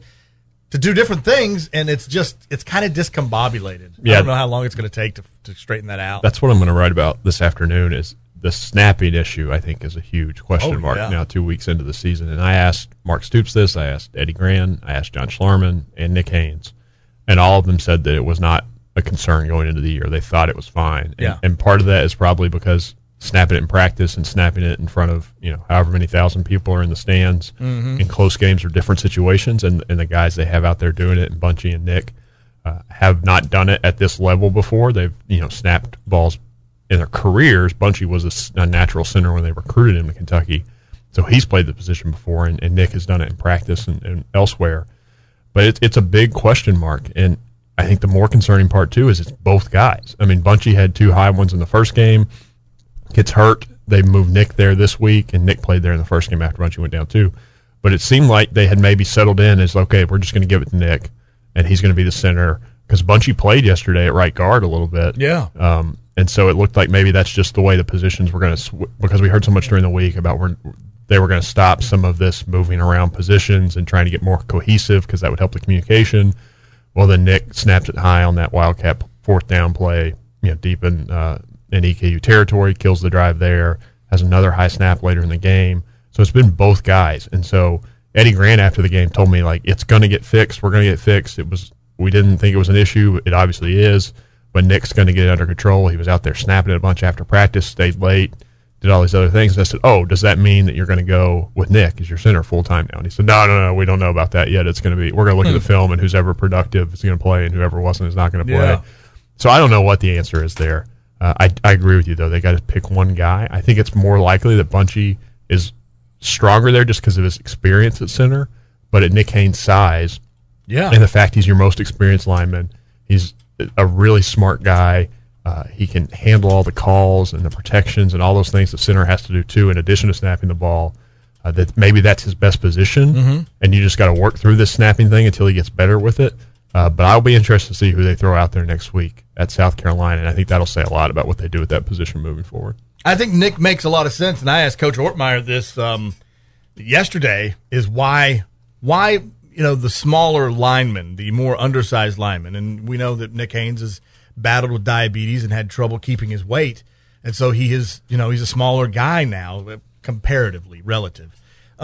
do different things, and it's kind of discombobulated. I don't know how long it's going to take to straighten that out. That's what I'm going to write about this afternoon is the snapping issue, I think, is a huge question mark now 2 weeks into the season. And I asked Mark Stoops this, I asked Eddie Gran, I asked John Schlarman, and Nick Haynes. And all of them said that it was not a concern going into the year. They thought it was fine. And part of that is probably because snapping it in practice and snapping it in front of, however many thousand people are in the stands in close games are different situations. And the guys they have out there doing it, and Bunchy and Nick, have not done it at this level before. They've, snapped balls in their careers. Bunchy was a natural center when they recruited him to Kentucky. So he's played the position before, and Nick has done it in practice and elsewhere. But it's a big question mark. And I think the more concerning part, too, is it's both guys. I mean, Bunchy had 2 high ones in the first game, gets hurt. They moved Nick there this week, and Nick played there in the first game after Bunchy went down, too. But it seemed like they had maybe settled in as, okay, we're just going to give it to Nick, and he's going to be the center. Because Bunchy played yesterday at right guard a little bit. Yeah. And so it looked like maybe that's just the way the positions were going to because we heard so much during the week about they were going to stop some of this moving around positions and trying to get more cohesive because that would help the communication. Well, then Nick snaps it high on that Wildcat 4th down play, deep in EKU territory, kills the drive there, has another high snap later in the game. So it's been both guys. And so Eddie Grant after the game told me, it's going to get fixed. We're going to get fixed. We didn't think it was an issue. It obviously is. But Nick's going to get it under control. He was out there snapping it a bunch after practice, stayed late, did all these other things. And I said, does that mean that you're going to go with Nick as your center full time now? And he said, no, we don't know about that yet. We're going to look at the film, and who's ever productive is going to play, and whoever wasn't is not going to play. Yeah. So I don't know what the answer is there. I agree with you, though. They got to pick one guy. I think it's more likely that Bunchy is stronger there just because of his experience at center. But at Nick Haynes' size, and the fact he's your most experienced lineman, he's a really smart guy. He can handle all the calls and the protections and all those things the center has to do too, in addition to snapping the ball. That maybe that's his best position, and you just got to work through this snapping thing until he gets better with it. But I'll be interested to see who they throw out there next week at South Carolina, and I think that'll say a lot about what they do with that position moving forward. I think Nick makes a lot of sense, and I asked Coach Ortmeyer this yesterday, is why the smaller linemen, the more undersized linemen, and we know that Nick Haynes has battled with diabetes and had trouble keeping his weight, and so he is, he's a smaller guy now, comparatively, relative.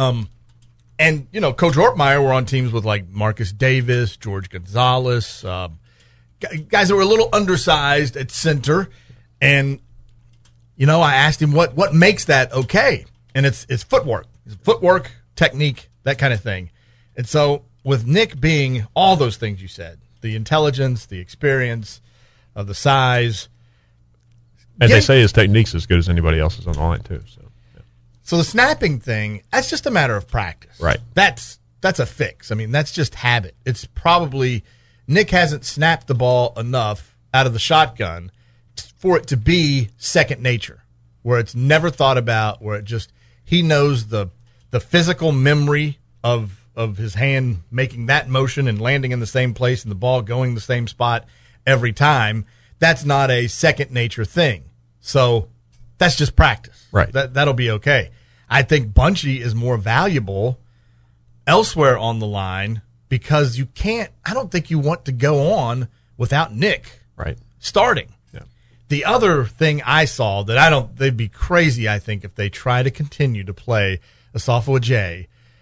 And, Coach Ortmeyer were on teams with like Marcus Davis, George Gonzalez, guys that were a little undersized at center. And, I asked him what makes that okay. And it's footwork, technique, that kind of thing. And so with Nick being all those things you said, the intelligence, the experience, the size. And they say his technique's as good as anybody else's on the line too. So the snapping thing, that's just a matter of practice. Right. That's a fix. I mean, that's just habit. It's probably Nick hasn't snapped the ball enough out of the shotgun for it to be second nature, where it's never thought about, where he knows the physical memory of of his hand making that motion and landing in the same place and the ball going the same spot every time. That's not a second nature thing. So that's just practice. Right. That'll be okay. I think Bunchy is more valuable elsewhere on the line because I don't think you want to go on without Nick starting. Yeah. The other thing I saw that they'd be crazy, I think, if they try to continue to play Asafo Ajay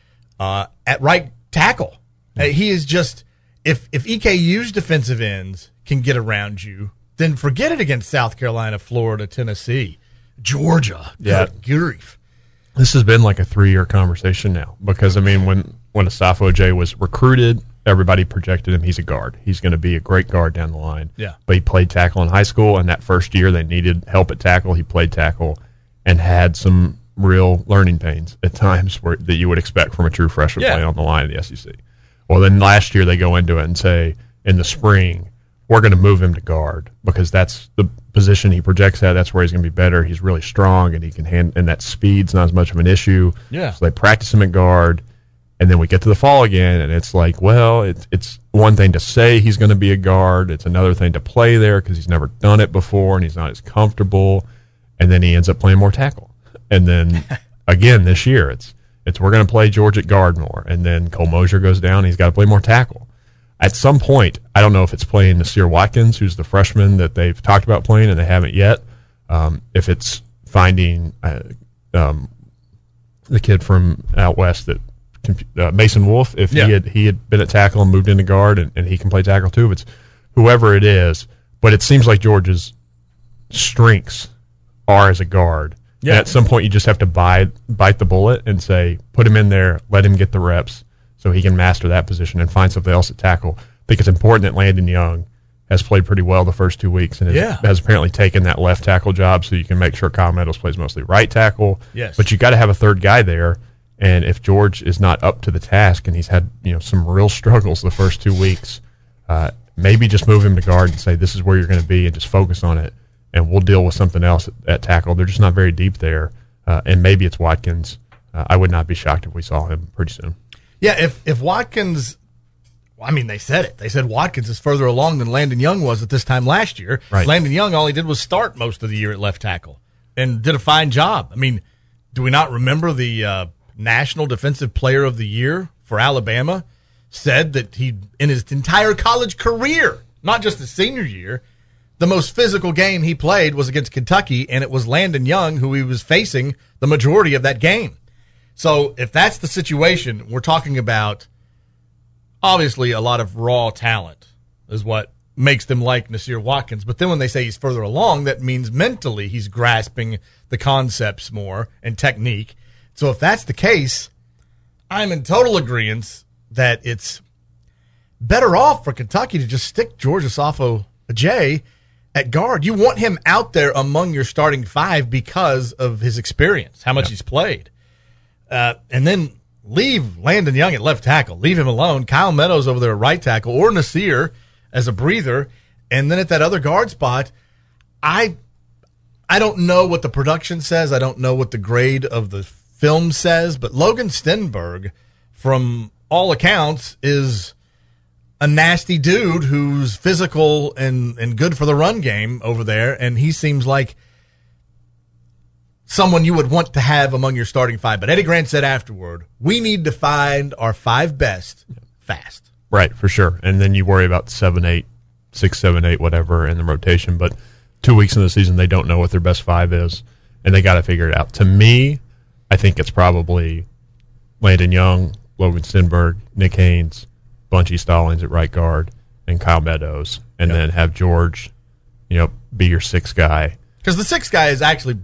at right tackle. He is just, if EKU's defensive ends can get around you, then forget it against South Carolina, Florida, Tennessee, Georgia. Yeah. Good grief. This has been like a 3-year conversation now because, I mean, when Asafo Ajay was recruited, everybody projected him. He's a guard. He's going to be a great guard down the line. Yeah. But he played tackle in high school, and that first year they needed help at tackle. He played tackle and had some real learning pains at times that you would expect from a true freshman playing on the line in the SEC. Well, then last year they go into it and say, in the spring, we're going to move him to guard because that's the position he projects at. That's where he's going to be better. He's really strong, and he can and that speed's not as much of an issue. Yeah. So they practice him at guard, and then we get to the fall again, and it's like, well, it's one thing to say he's going to be a guard. It's another thing to play there because he's never done it before, and he's not as comfortable, and then he ends up playing more tackle. And then, again, this year, it's we're going to play George at guard more, and then Cole Mosier goes down, and he's got to play more tackle. At some point, I don't know if it's playing Nasir Watkins, who's the freshman that they've talked about playing and they haven't yet. If it's finding the kid from out west, that Mason Wolf, if he had been at tackle and moved into guard and he can play tackle too. It's whoever it is, but it seems like George's strengths are as a guard. Yeah. And at some point, you just have to bite the bullet and say, put him in there, let him get the reps, so he can master that position and find something else at tackle. I think it's important that Landon Young has played pretty well the first 2 weeks and has apparently taken that left tackle job, so you can make sure Kyle Meadows plays mostly right tackle. Yes. But you got to have a third guy there, and if George is not up to the task and he's had some real struggles the first 2 weeks, maybe just move him to guard and say this is where you're going to be and just focus on it, and we'll deal with something else at tackle. They're just not very deep there, and maybe it's Watkins. I would not be shocked if we saw him pretty soon. Yeah, if Watkins, I mean, they said it. They said Watkins is further along than Landon Young was at this time last year. Right. Landon Young, all he did was start most of the year at left tackle and did a fine job. I mean, do we not remember the National Defensive Player of the Year for Alabama said that he, in his entire college career, not just his senior year, the most physical game he played was against Kentucky, and it was Landon Young who he was facing the majority of that game. So if that's the situation, we're talking about obviously a lot of raw talent is what makes them like Nasir Watkins. But then when they say he's further along, that means mentally he's grasping the concepts more and technique. So if that's the case, I'm in total agreement that it's better off for Kentucky to just stick George Asafo Ajay at guard. You want him out there among your starting five because of his experience, how much he's played. And then leave Landon Young at left tackle. Leave him alone. Kyle Meadows over there at right tackle, or Nasir as a breather. And then at that other guard spot, I don't know what the production says. I don't know what the grade of the film says. But Logan Stenberg, from all accounts, is a nasty dude who's physical and good for the run game over there. And he seems like someone you would want to have among your starting five. But Eddie Grant said afterward, we need to find our five best fast. Right, for sure. And then you worry about 7-8, 6-7-8, whatever in the rotation. But 2 weeks in the season, they don't know what their best five is, and they got to figure it out. To me, I think it's probably Landon Young, Logan Stenberg, Nick Haynes, Bunchy Stallings at right guard, and Kyle Meadows. And then have George, be your sixth guy. Because the sixth guy is actually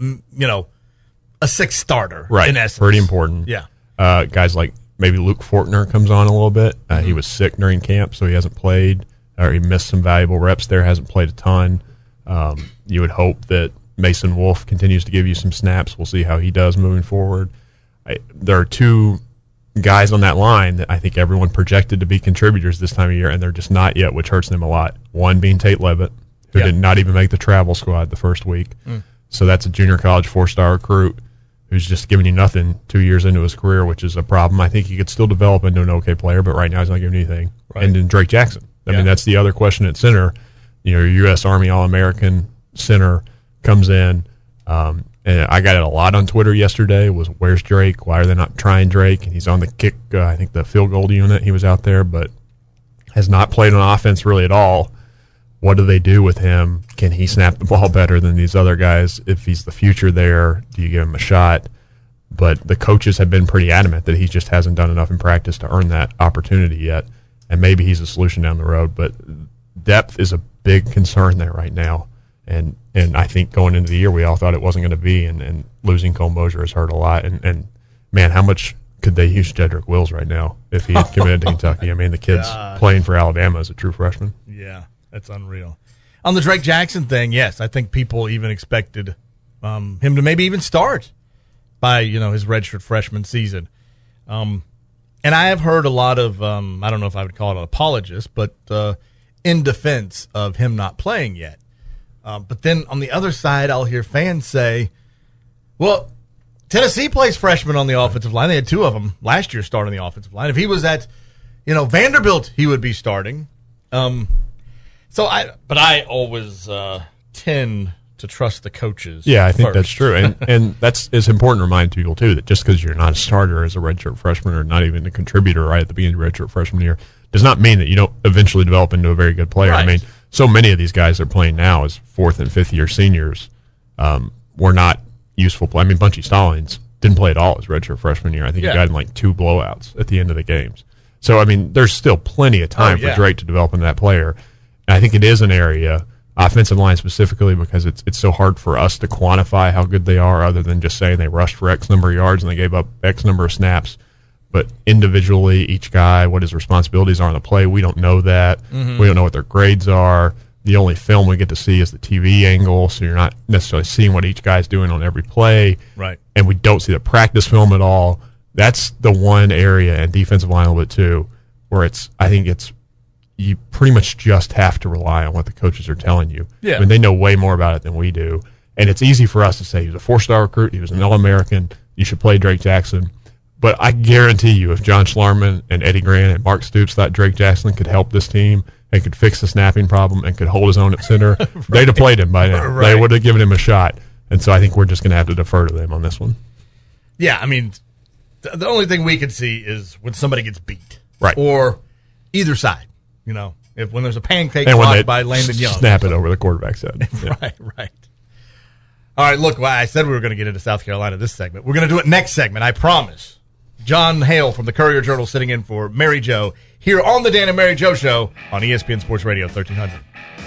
a sixth starter, right? In essence, pretty important. Yeah, guys like maybe Luke Fortner comes on a little bit. He was sick during camp, so he hasn't played, or he missed some valuable reps there. Hasn't played a ton. You would hope that Mason Wolf continues to give you some snaps. We'll see how he does moving forward. There are two guys on that line that I think everyone projected to be contributors this time of year, and they're just not yet, which hurts them a lot. One being Tate Leavitt, who did not even make the travel squad the first week. So that's a junior college 4-star recruit who's just giving you nothing 2 years into his career, which is a problem. I think he could still develop into an okay player, but right now he's not giving anything. Right. And then Drake Jackson. I mean, that's the other question at center. Your U.S. Army All-American center comes in. And I got it a lot on Twitter yesterday was, where's Drake? Why are they not trying Drake? And he's on the kick, I think the field goal unit. He was out there, but has not played on offense really at all. What do they do with him? Can he snap the ball better than these other guys? If he's the future there, do you give him a shot? But the coaches have been pretty adamant that he just hasn't done enough in practice to earn that opportunity yet. And maybe he's a solution down the road. But depth is a big concern there right now. And I think going into the year, we all thought it wasn't going to be. And losing Cole Mosier has hurt a lot. And man, how much could they use Jedrick Wills right now if he had committed to Kentucky? I mean, the kid's playing for Alabama as a true freshman. Yeah. That's unreal. On the Drake Jackson thing, yes, I think people even expected him to maybe even start by his redshirt freshman season. And I have heard a lot of I don't know if I would call it an apologist, but in defense of him not playing yet. But then on the other side, I'll hear fans say, "Well, Tennessee plays freshmen on the offensive line. They had two of them last year starting the offensive line. If he was at Vanderbilt, he would be starting." But I always tend to trust the coaches. Yeah, I think that's true. And it's important to remind people, too, that just because you're not a starter as a redshirt freshman or not even a contributor right at the beginning of your redshirt freshman year does not mean that you don't eventually develop into a very good player. Right. I mean, so many of these guys that are playing now as fourth and fifth year seniors were not useful. I mean, Bunchy Stallings didn't play at all his redshirt freshman year. I think he got in like 2 blowouts at the end of the games. So, I mean, there's still plenty of time for Drake to develop into that player. I think it is an area, offensive line specifically, because it's so hard for us to quantify how good they are other than just saying they rushed for X number of yards and they gave up X number of snaps. But individually, each guy, what his responsibilities are on the play, we don't know that. Mm-hmm. We don't know what their grades are. The only film we get to see is the TV angle, so you're not necessarily seeing what each guy's doing on every play. Right. And we don't see the practice film at all. That's the one area, and defensive line a little bit too, where I think you pretty much just have to rely on what the coaches are telling you. Yeah. I mean, they know way more about it than we do. And it's easy for us to say he was a 4-star recruit, he was an All-American, you should play Drake Jackson. But I guarantee you, if John Schlarman and Eddie Grant and Mark Stoops thought Drake Jackson could help this team and could fix the snapping problem and could hold his own at center, they'd have played him by now. Right. They would have given him a shot. And so I think we're just going to have to defer to them on this one. Yeah, I mean, the only thing we could see is when somebody gets beat. Right. Or either side. When there's a pancake blocked by Landon Young. Snap it over the quarterback's head. Yeah. Right. All right, look, I said we were going to get into South Carolina this segment. We're going to do it next segment, I promise. John Hale from the Courier-Journal sitting in for Mary Jo here on the Dan and Mary Jo Show on ESPN Sports Radio 1300.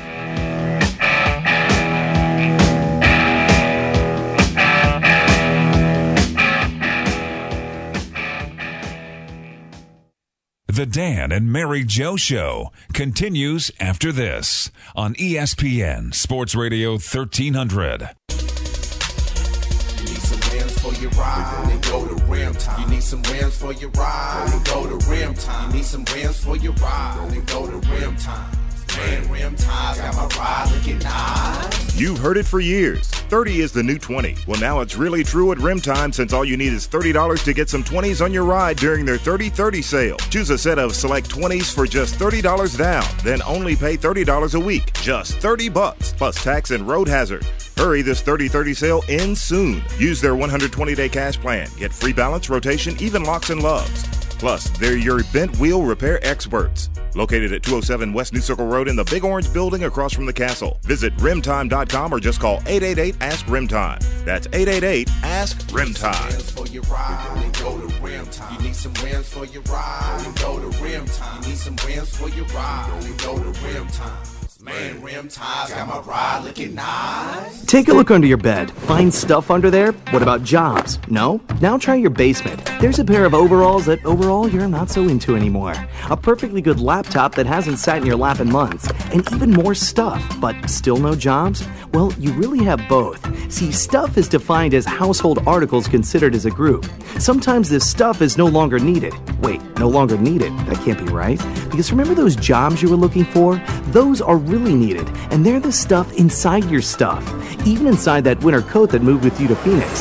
The Dan and Mary Jo Show continues after this on ESPN Sports Radio 1300. You need some rims for your ride, then go to Rim Time. You need some rims for your ride, then go to Rim Time. You need some rims for your ride, then go to Rim Time. Man, Rim Time's got my ride looking nice. You've heard it for years. 30 is the new 20. Well, now it's really true at Rim Time, since all you need is $30 to get some 20s on your ride during their 30-30 sale. Choose a set of select 20s for just $30 down, then only pay $30 a week. Just $30 plus tax and road hazard. Hurry, this 30-30 sale ends soon. Use their 120-day cash plan. Get free balance, rotation, even locks and lugs. Plus, they're your bent wheel repair experts. Located at 207 West New Circle Road in the Big Orange Building across from the castle. Visit rimtime.com or just call 888-ASK-RIMTIME. That's 888-ASK-RIMTIME. You need some rims for your ride, then go to Rim Time. You need some rims for your ride, then go to Rim Time. Man, Rim Time's got my ride looking nice. Take a look under your bed. Find stuff under there? What about jobs? No? Now try your basement. There's a pair of overalls that overall you're not so into anymore. A perfectly good laptop that hasn't sat in your lap in months. And even more stuff, but still no jobs? Well, you really have both. See, stuff is defined as household articles considered as a group. Sometimes this stuff is no longer needed. Wait, no longer needed? That can't be right. Because remember those jobs you were looking for? Those are really needed, and they're the stuff inside your stuff, even inside that winter coat that moved with you to Phoenix.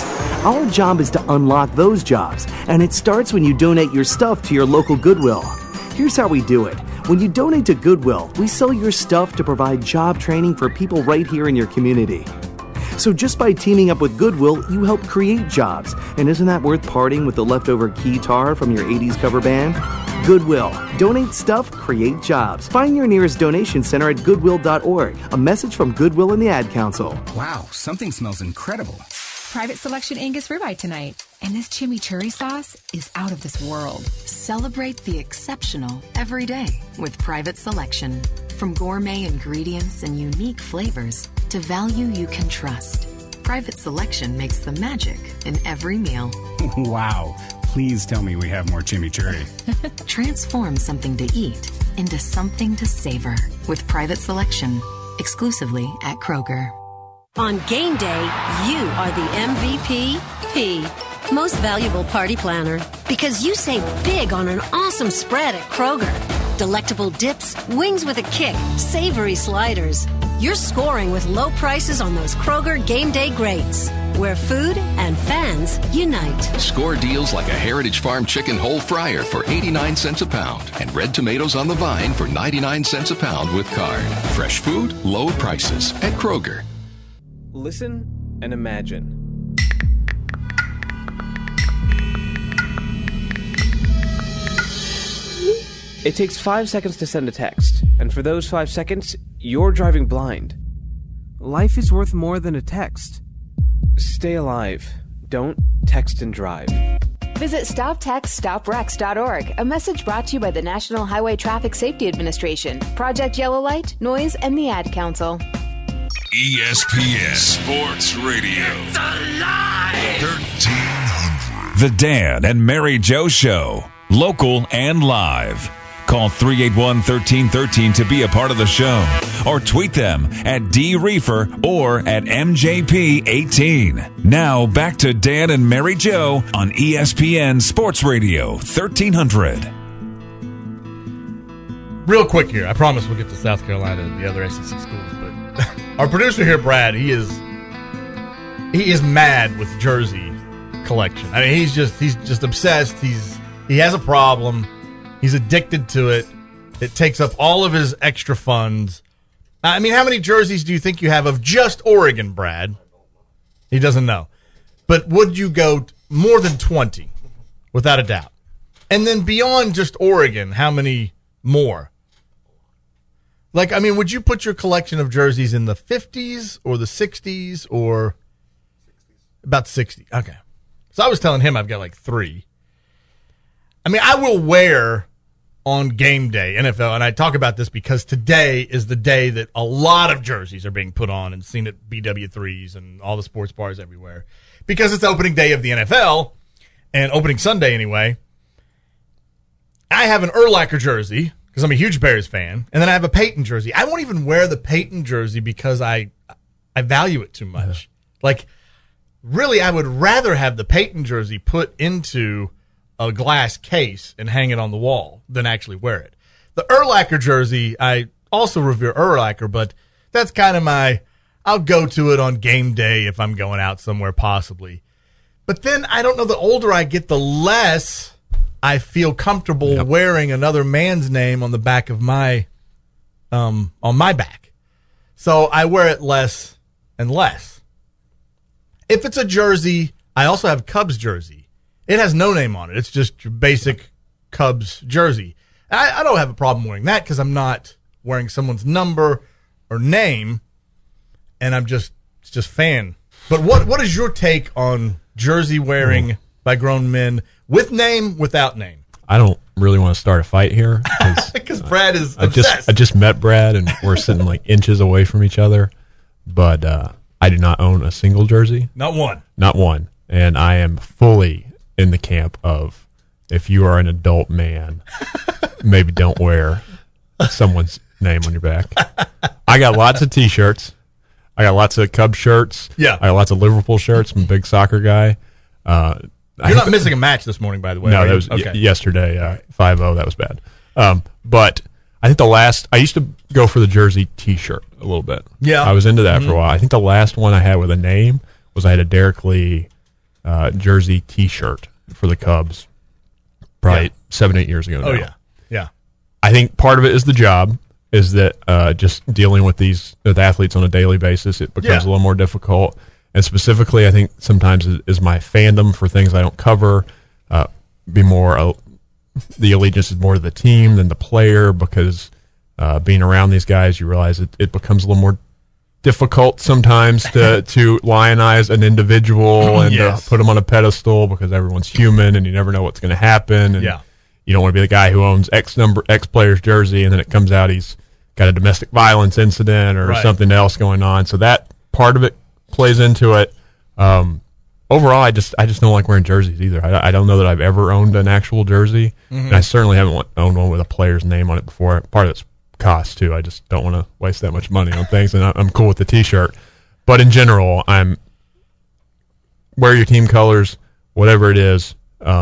Our job is to unlock those jobs, and it starts when you donate your stuff to your local Goodwill. Here's how we do it. When you donate to Goodwill, we sell your stuff to provide job training for people right here in your community. So just by teaming up with Goodwill, you help create jobs. And isn't that worth parting with the leftover guitar from your 80s cover band? Goodwill. Donate stuff, create jobs. Find your nearest donation center at goodwill.org. A message from Goodwill and the Ad Council. Wow, something smells incredible. Private Selection Angus ribeye tonight. And this chimichurri sauce is out of this world. Celebrate the exceptional every day with Private Selection. From gourmet ingredients and unique flavors to value you can trust, Private Selection makes the magic in every meal. Wow. Please tell me we have more chimichurri. Transform something to eat into something to savor with Private Selection, exclusively at Kroger. On game day, you are the MVP, Most Valuable Party Planner, because you save big on an awesome spread at Kroger. Delectable dips, wings with a kick, savory sliders. You're scoring with low prices on those Kroger game day greats, where food and fans unite. Score deals like a Heritage Farm chicken whole fryer for 89 cents a pound and red tomatoes on the vine for 99 cents a pound with card. Fresh food, low prices at Kroger. Listen and imagine. It takes 5 seconds to send a text, and for those 5 seconds, you're driving blind. Life is worth more than a text. Stay alive. Don't text and drive. Visit StopTextStopWrecks.org, a message brought to you by the National Highway Traffic Safety Administration, Project Yellow Light, Noise, and the Ad Council. ESPN Sports Radio. It's alive! 1300. The Dan and Mary Joe Show. Local and live. Call 381-1313 to be a part of the show. Or tweet them at DReefer or at MJP18. Now back to Dan and Mary Joe on ESPN Sports Radio 1300. Real quick here. I promise we'll get to South Carolina and the other SEC schools. But our producer here, Brad, he is mad with jersey collection. I mean, he's just obsessed. He has a problem. He's addicted to it. It takes up all of his extra funds. I mean, how many jerseys do you think you have of just Oregon, Brad? He doesn't know. But would you go more than 20? Without a doubt. And then beyond just Oregon, how many more? Like, I mean, would you put your collection of jerseys in the 50s or the 60s or about 60? Okay. So I was telling him I've got like 3. I mean, I will wear on game day, NFL, and I talk about this because today is the day that a lot of jerseys are being put on and seen at BW3s and all the sports bars everywhere because it's opening day of the NFL and opening Sunday anyway. I have an Urlacher jersey because I'm a huge Bears fan, and then I have a Peyton jersey. I won't even wear the Peyton jersey because I value it too much. Like, really, I would rather have the Peyton jersey put into a glass case and hang it on the wall than actually wear it. The Urlacher jersey, I also revere Urlacher, but that's kind of I'll go to it on game day if I'm going out somewhere possibly. But then I don't know, the older I get, the less I feel comfortable wearing another man's name on the back of my, on my back. So I wear it less and less. If it's a jersey, I also have Cubs jersey. It has no name on it. It's just your basic Cubs jersey. I don't have a problem wearing that because I'm not wearing someone's number or name, and it's just fan. But what is your take on jersey wearing by grown men with name, without name? I don't really want to start a fight here because Brad is obsessed. I just met Brad, and we're sitting like inches away from each other, but I do not own a single jersey. Not one. Not one. And I am fully in the camp of, if you are an adult man, maybe don't wear someone's name on your back. I got lots of T-shirts. I got lots of Cubs shirts. Yeah. I got lots of Liverpool shirts. I'm a big soccer guy. You're not missing a match this morning, by the way. No, that was yesterday, 5-0. That was bad. But I think I used to go for the jersey T-shirt a little bit. Yeah. I was into that for a while. I think the last one I had with a name was I had a Derek Lee jersey T-shirt for the Cubs probably 7-8 years ago now. Oh, yeah. I think part of it is the job, is that just dealing with with athletes on a daily basis, it becomes a little more difficult. And specifically, I think sometimes is my fandom for things I don't cover be more the allegiance is more to the team than the player, because being around these guys, you realize it becomes a little more difficult sometimes to lionize an individual and to put them on a pedestal, because everyone's human and you never know what's going to happen. And you don't want to be the guy who owns X player's jersey and then it comes out he's got a domestic violence incident or something else going on. So that part of it plays into it. Overall, I just don't like wearing jerseys either. I don't know that I've ever owned an actual jersey, and I certainly haven't owned one with a player's name on it before. Part of it's cost too. I just don't want to waste that much money on things, and I'm cool with the T-shirt. But in general, I'm wear your team colors, whatever it is.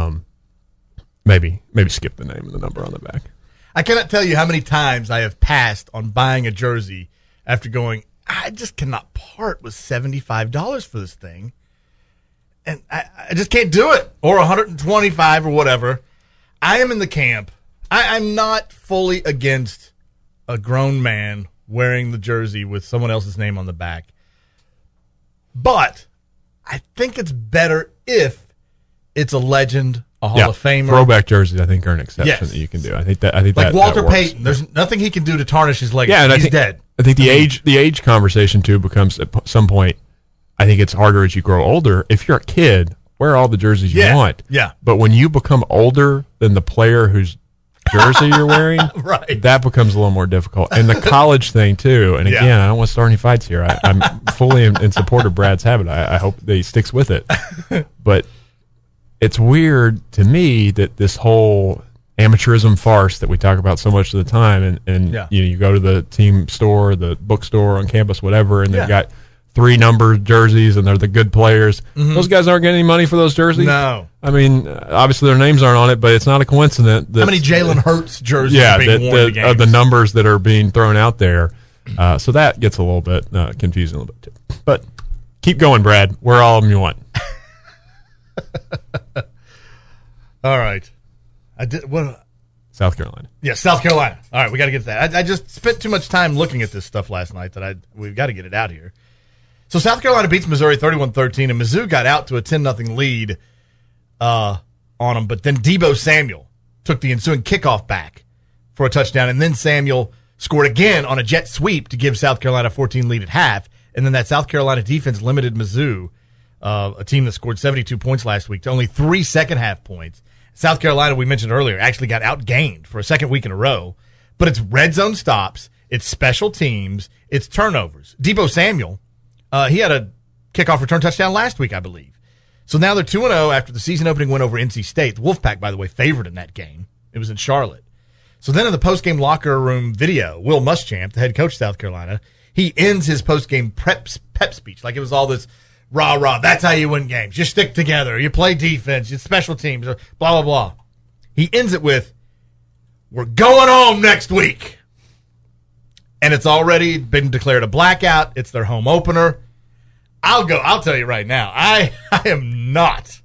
Maybe skip the name and the number on the back. I cannot tell you how many times I have passed on buying a jersey after going, I just cannot part with $75 for this thing. And I just can't do it. Or $125 or whatever. I am in the camp. I'm not fully against a grown man wearing the jersey with someone else's name on the back. But I think it's better if it's a legend, a Hall of Famer. Throwback jerseys, I think, are an exception that you can do. I think like Walter Payton. There's nothing he can do to tarnish his legacy. Yeah, and he's dead. I think the age conversation too becomes at some point. I think it's harder as you grow older. If you're a kid, wear all the jerseys you want. Yeah. But when you become older than the player whose jersey you're wearing, that becomes a little more difficult. And the college thing too. And again, I don't want to start any fights here. I'm fully in support of Brad's habit. I hope that he sticks with it. But it's weird to me that this whole amateurism farce that we talk about so much of the time, and you go to the team store, the bookstore on campus, whatever, and they've got 3 numbered jerseys and they're the good players. Those guys aren't getting any money for those jerseys. No. I mean, obviously their names aren't on it, but it's not a coincidence that how many Jalen Hurts jerseys are being worn to games? The numbers that are being thrown out there. So that gets a little bit confusing a little bit too. But keep going, Brad. Wear all of them you want. All right. I did what? South Carolina. Yeah, South Carolina. All right, we got to get to that. I just spent too much time looking at this stuff last night that we've got to get it out here. So South Carolina beats Missouri 31-13, and Mizzou got out to a 10-0 lead on them, but then Deebo Samuel took the ensuing kickoff back for a touchdown, and then Samuel scored again on a jet sweep to give South Carolina a 14 lead at half, and then that South Carolina defense limited Mizzou, a team that scored 72 points last week, to only 3 second-half points. South Carolina, we mentioned earlier, actually got outgained for a second week in a row, but it's red zone stops, it's special teams, it's turnovers. Deebo Samuel, he had a kickoff return touchdown last week, I believe. So now they're 2-0 after the season opening win over NC State. The Wolfpack, by the way, favored in that game. It was in Charlotte. So then in the postgame locker room video, Will Muschamp, the head coach of South Carolina, he ends his postgame pep speech like it was all this rah-rah. That's how you win games. You stick together. You play defense. You special teams. Blah, blah, blah. He ends it with, we're going home next week. And it's already been declared a blackout. It's their home opener. I'll tell you right now, I am not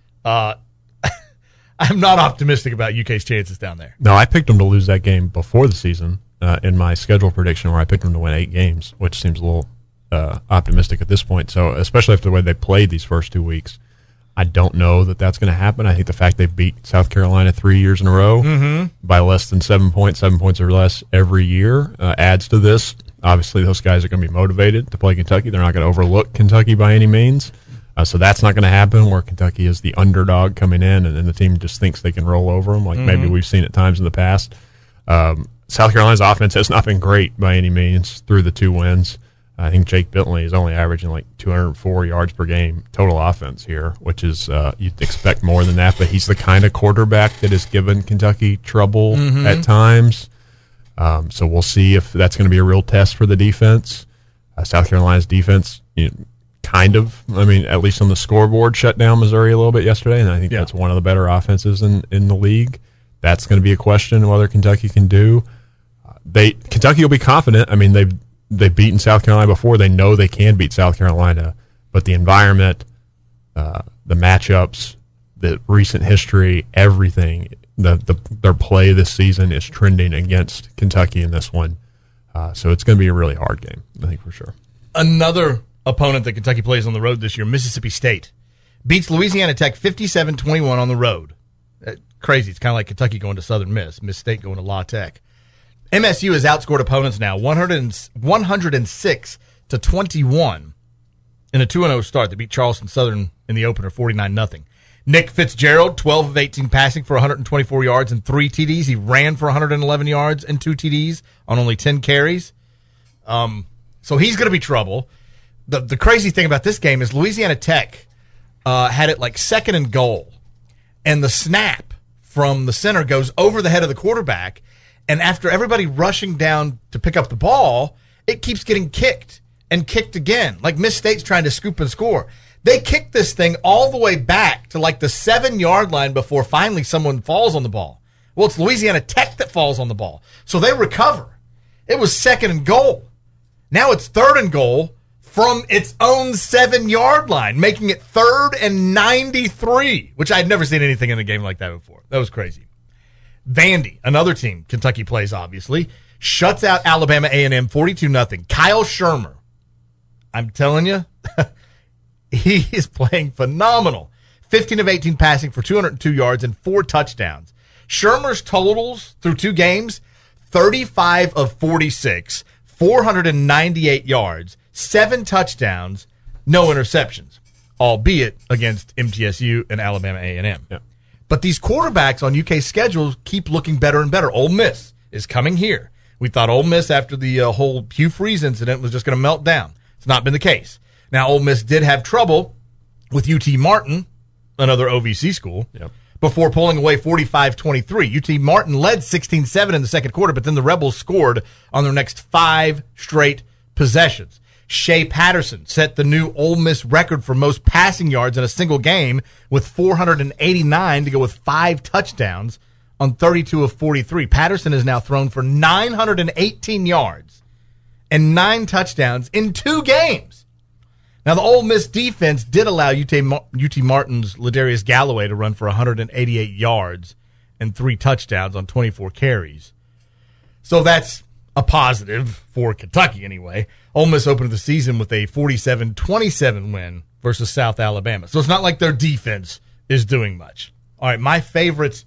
I'm not optimistic about UK's chances down there. No, I picked them to lose that game before the season in my schedule prediction, where I picked them to win 8 games, which seems a little optimistic at this point. So especially after the way they played these first 2 weeks, I don't know that that's going to happen. I think the fact they beat South Carolina 3 years in a row by less than 7 points or less every year adds to this. Obviously, those guys are going to be motivated to play Kentucky. They're not going to overlook Kentucky by any means. So that's not going to happen, where Kentucky is the underdog coming in and the team just thinks they can roll over them, like maybe we've seen at times in the past. South Carolina's offense has not been great by any means through the 2 wins. I think Jake Bentley is only averaging like 204 yards per game total offense here, which is you'd expect more than that, but he's the kind of quarterback that has given Kentucky trouble at times. So we'll see if that's going to be a real test for the defense. South Carolina's defense, kind of, I mean, at least on the scoreboard, shut down Missouri a little bit yesterday, and I think that's one of the better offenses in the league. That's going to be a question whether Kentucky can do. Kentucky will be confident. I mean, they've beaten South Carolina before. They know they can beat South Carolina, but the environment, the matchups, the recent history, everything. Their play this season is trending against Kentucky in this one. So it's going to be a really hard game, I think, for sure. Another opponent that Kentucky plays on the road this year, Mississippi State, beats Louisiana Tech 57-21 on the road. Crazy. It's kind of like Kentucky going to Southern Miss, Miss State going to La Tech. MSU has outscored opponents now 106-21 in a 2-0 start. They beat Charleston Southern in the opener 49-0. Nick Fitzgerald, 12 of 18 passing for 124 yards and 3 TDs. He ran for 111 yards and 2 TDs on only 10 carries. So he's going to be trouble. The crazy thing about this game is Louisiana Tech had it like 2nd and goal, and the snap from the center goes over the head of the quarterback, and after everybody rushing down to pick up the ball, it keeps getting kicked and kicked again. Like Miss State's trying to scoop and score. They kick this thing all the way back to like the 7-yard line before finally someone falls on the ball. Well, it's Louisiana Tech that falls on the ball. So they recover. It was 2nd and goal. Now it's 3rd and goal from its own 7-yard line, making it 3rd and 93, which I'd never seen anything in a game like that before. That was crazy. Vandy, another team Kentucky plays, obviously, shuts out Alabama A&M 42-0. Kyle Shermer, I'm telling you, he is playing phenomenal. 15 of 18 passing for 202 yards and 4 touchdowns. Shermer's totals through 2 games, 35 of 46, 498 yards, 7 touchdowns, no interceptions, albeit against MTSU and Alabama A&M. Yeah. But these quarterbacks on UK's schedules keep looking better and better. Ole Miss is coming here. We thought Ole Miss, after the whole Hugh Freeze incident, was just going to melt down. It's not been the case. Now, Ole Miss did have trouble with UT Martin, another OVC school, before pulling away 45-23. UT Martin led 16-7 in the second quarter, but then the Rebels scored on their next 5 straight possessions. Shea Patterson set the new Ole Miss record for most passing yards in a single game with 489 to go with 5 touchdowns on 32 of 43. Patterson has now thrown for 918 yards and 9 touchdowns in 2 games. Now, the Ole Miss defense did allow UT Martin's Ladarius Galloway to run for 188 yards and 3 touchdowns on 24 carries. So that's a positive for Kentucky anyway. Ole Miss opened the season with a 47-27 win versus South Alabama. So it's not like their defense is doing much. All right, my favorite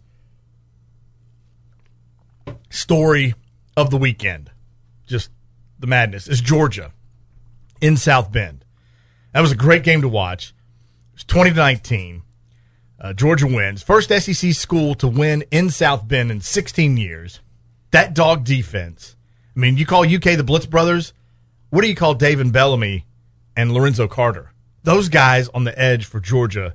story of the weekend, just the madness, is Georgia in South Bend. That was a great game to watch. It was 20-19. Georgia wins. First SEC school to win in South Bend in 16 years. That dog defense. I mean, you call UK the Blitz Brothers. What do you call David Bellamy and Lorenzo Carter? Those guys on the edge for Georgia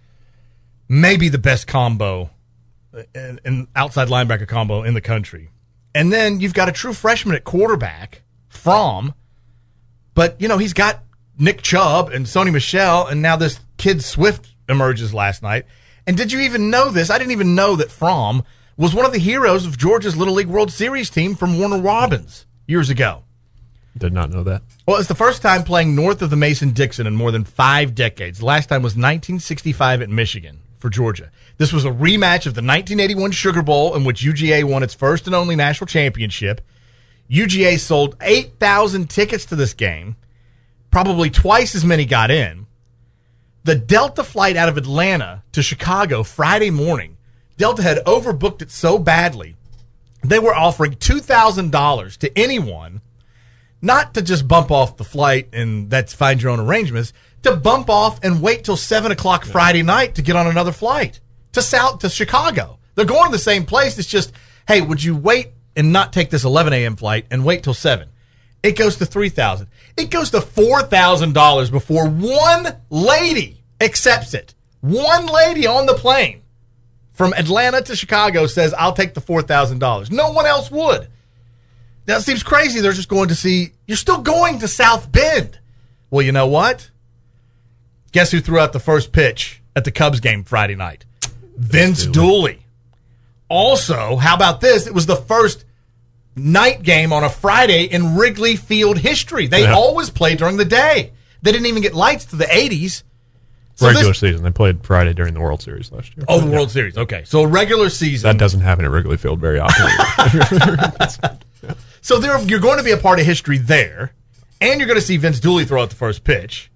may be the best combo, an outside linebacker combo in the country. And then you've got a true freshman at quarterback, Fromm. But, you know, he's got Nick Chubb and Sony Michel, and now this kid Swift emerges last night. And did you even know this? I didn't even know that Fromm was one of the heroes of Georgia's Little League World Series team from Warner Robins years ago. Did not know that. Well, it's the first time playing north of the Mason-Dixon in more than 5 decades. The last time was 1965 at Michigan for Georgia. This was a rematch of the 1981 Sugar Bowl in which UGA won its first and only national championship. UGA sold 8,000 tickets to this game. Probably twice as many got in. The Delta flight out of Atlanta to Chicago Friday morning, Delta had overbooked it so badly, they were offering $2,000 to anyone, not to just bump off the flight and that's find your own arrangements, to bump off and wait till 7 o'clock Friday night to get on another flight to Chicago. They're going to the same place. It's just, hey, would you wait and not take this 11 a.m. flight and wait till 7? It goes to $3,000. It goes to $4,000 before one lady accepts it. One lady on the plane from Atlanta to Chicago says, I'll take the $4,000. No one else would. That seems crazy. They're just going to see, you're still going to South Bend. Well, you know what? Guess who threw out the first pitch at the Cubs game Friday night? Vince Dooley. Also, how about this? It was the first night game on a Friday in Wrigley Field history. They always play during the day. They didn't even get lights to the 80s. Regular season. They played Friday during the World Series last year. Oh, the World Series. Okay. So regular season. That doesn't happen at Wrigley Field very often. So you're going to be a part of history there, and you're going to see Vince Dooley throw out the first pitch.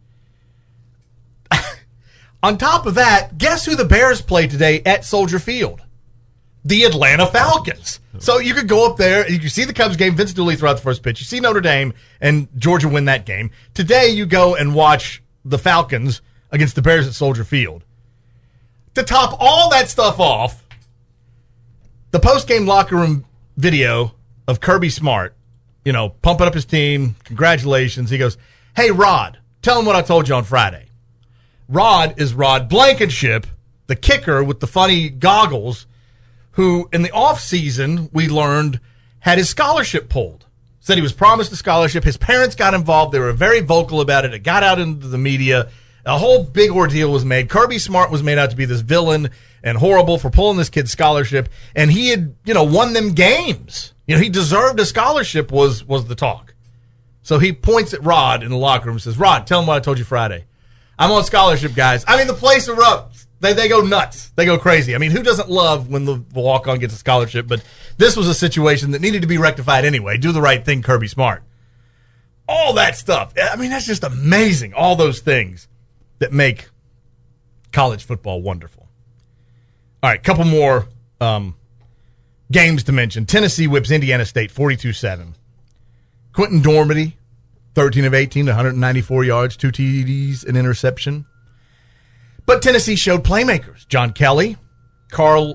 On top of that, guess who the Bears play today at Soldier Field? The Atlanta Falcons. So you could go up there, you can see the Cubs game, Vince Dooley throw out the first pitch. You see Notre Dame and Georgia win that game. Today you go and watch the Falcons against the Bears at Soldier Field. To top all that stuff off, the post-game locker room video of Kirby Smart, pumping up his team, congratulations. He goes, hey, Rod, tell him what I told you on Friday. Rod is Rod Blankenship, the kicker with the funny goggles, who in the offseason, we learned, had his scholarship pulled. Said he was promised a scholarship. His parents got involved. They were very vocal about it. It got out into the media. A whole big ordeal was made. Kirby Smart was made out to be this villain and horrible for pulling this kid's scholarship. And he had, won them games. He deserved a scholarship was the talk. So he points at Rod in the locker room and says, Rod, tell him what I told you Friday. I'm on scholarship, guys. I mean, the place erupts. They go nuts. They go crazy. I mean, who doesn't love when the walk-on gets a scholarship? But this was a situation that needed to be rectified anyway. Do the right thing, Kirby Smart. All that stuff. I mean, that's just amazing. All those things that make college football wonderful. All right, couple more games to mention. Tennessee whips Indiana State 42-7. Quentin Dormady, 13 of 18, 194 yards, 2 TDs, an interception. But Tennessee showed playmakers. John Kelly, Carlin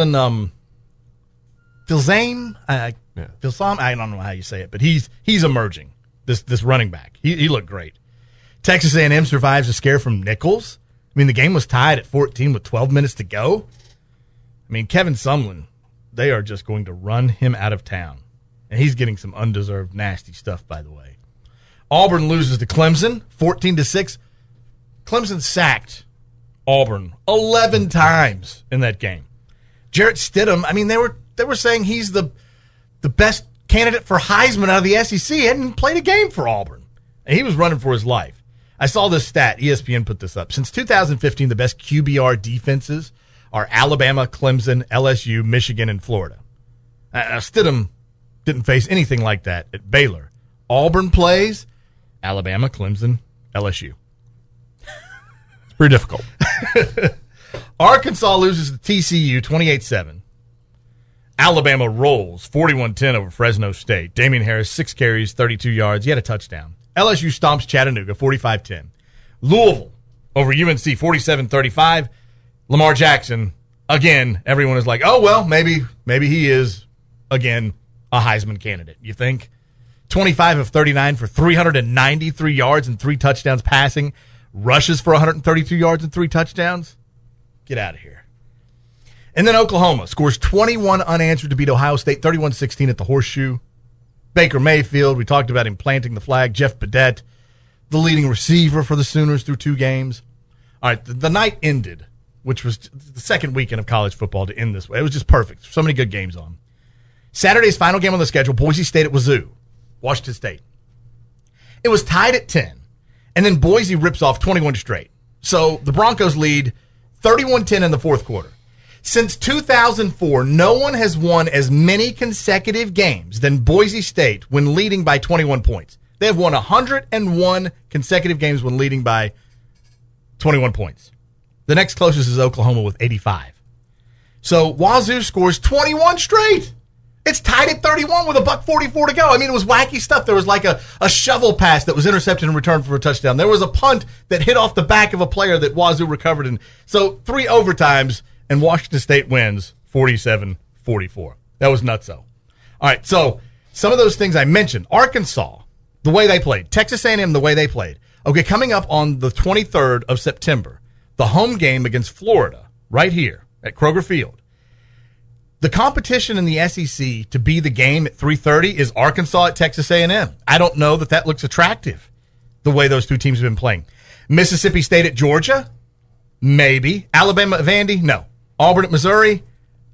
Filzame, I don't know how you say it, but he's emerging, this running back. He looked great. Texas A&M survives a scare from Nichols. I mean, the game was tied at 14 with 12 minutes to go. I mean, Kevin Sumlin, they are just going to run him out of town. And he's getting some undeserved nasty stuff, by the way. Auburn loses to Clemson, 14-6. Clemson sacked Auburn 11 times in that game. Jarrett Stidham, I mean, they were saying he's the best candidate for Heisman out of the SEC. He hadn't played a game for Auburn. And he was running for his life. I saw this stat. ESPN put this up. Since 2015, the best QBR defenses are Alabama, Clemson, LSU, Michigan, and Florida. Stidham didn't face anything like that at Baylor. Auburn plays Alabama, Clemson, LSU. It's pretty difficult. Arkansas loses to TCU 28-7. Alabama rolls 41-10 over Fresno State. Damian Harris, 6 carries, 32 yards. He had a touchdown. LSU stomps Chattanooga 45-10. Louisville over UNC 47-35. Lamar Jackson, again, everyone is like, oh, well, maybe he is, again, a Heisman candidate. You think? 25 of 39 for 393 yards and 3 touchdowns passing. Rushes for 132 yards and 3 touchdowns. Get out of here. And then Oklahoma scores 21 unanswered to beat Ohio State 31-16 at the Horseshoe. Baker Mayfield, we talked about him planting the flag. Jeff Badette, the leading receiver for the Sooners through 2 games. All right, the night ended, which was the second weekend of college football to end this way. It was just perfect. So many good games on. Saturday's final game on the schedule, Boise State at Wazoo, Washington State. It was tied at 10, and then Boise rips off 21 straight. So the Broncos lead 31-10 in the fourth quarter. Since 2004, no one has won as many consecutive games than Boise State when leading by 21 points. They have won 101 consecutive games when leading by 21 points. The next closest is Oklahoma with 85. So Wazoo scores 21 straight. It's tied at 31 with $1:44 to go. I mean, it was wacky stuff. There was like a shovel pass that was intercepted and returned for a touchdown. There was a punt that hit off the back of a player that Wazoo recovered. And so 3 overtimes, and Washington State wins 47-44. That was nutso. All right, so some of those things I mentioned. Arkansas, the way they played. Texas A&M, the way they played. Okay, coming up on the 23rd of September, the home game against Florida, right here at Kroger Field. The competition in the SEC to be the game at 3:30 is Arkansas at Texas A&M. I don't know that looks attractive, the way those two teams have been playing. Mississippi State at Georgia? Maybe. Alabama at Vandy? No. Auburn at Missouri?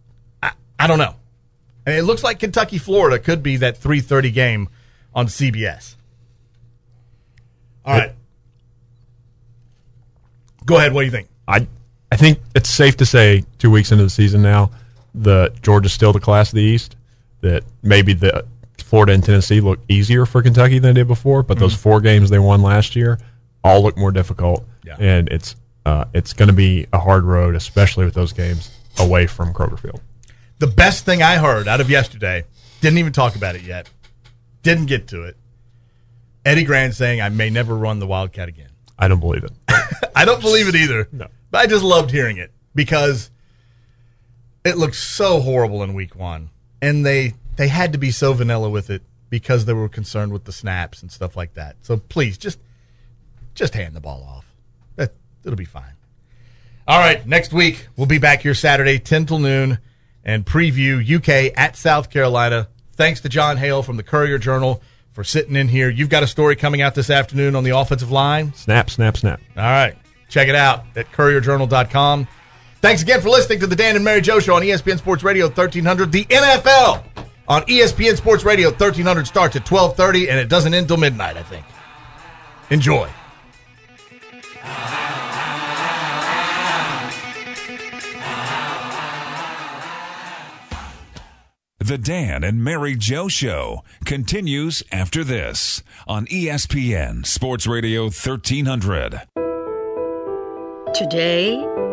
I don't know. And it looks like Kentucky-Florida could be that 3:30 game on CBS. All right. Go ahead. What do you think? I think it's safe to say 2 weeks into the season now that Georgia's still the class of the East, that maybe the Florida and Tennessee look easier for Kentucky than they did before, but those 4 games they won last year all look more difficult, and it's going to be a hard road, especially with those games away from Kroger Field. The best thing I heard out of yesterday, didn't even talk about it yet, didn't get to it, Eddie Gran saying, I may never run the Wildcat again. I don't believe it. I don't believe it either. No. But I just loved hearing it because it looked so horrible in week 1. And they had to be so vanilla with it because they were concerned with the snaps and stuff like that. So please, just hand the ball off. It'll be fine. All right, next week we'll be back here Saturday, 10 till noon, and preview UK at South Carolina. Thanks to John Hale from the Courier-Journal for sitting in here. You've got a story coming out this afternoon on the offensive line. Snap, snap, snap. All right. Check it out at courierjournal.com. Thanks again for listening to the Dan and Mary Jo Show on ESPN Sports Radio 1300. The NFL on ESPN Sports Radio 1300 starts at 12:30, and it doesn't end till midnight, I think. Enjoy. The Dan and Mary Jo Show continues after this on ESPN Sports Radio 1300. Today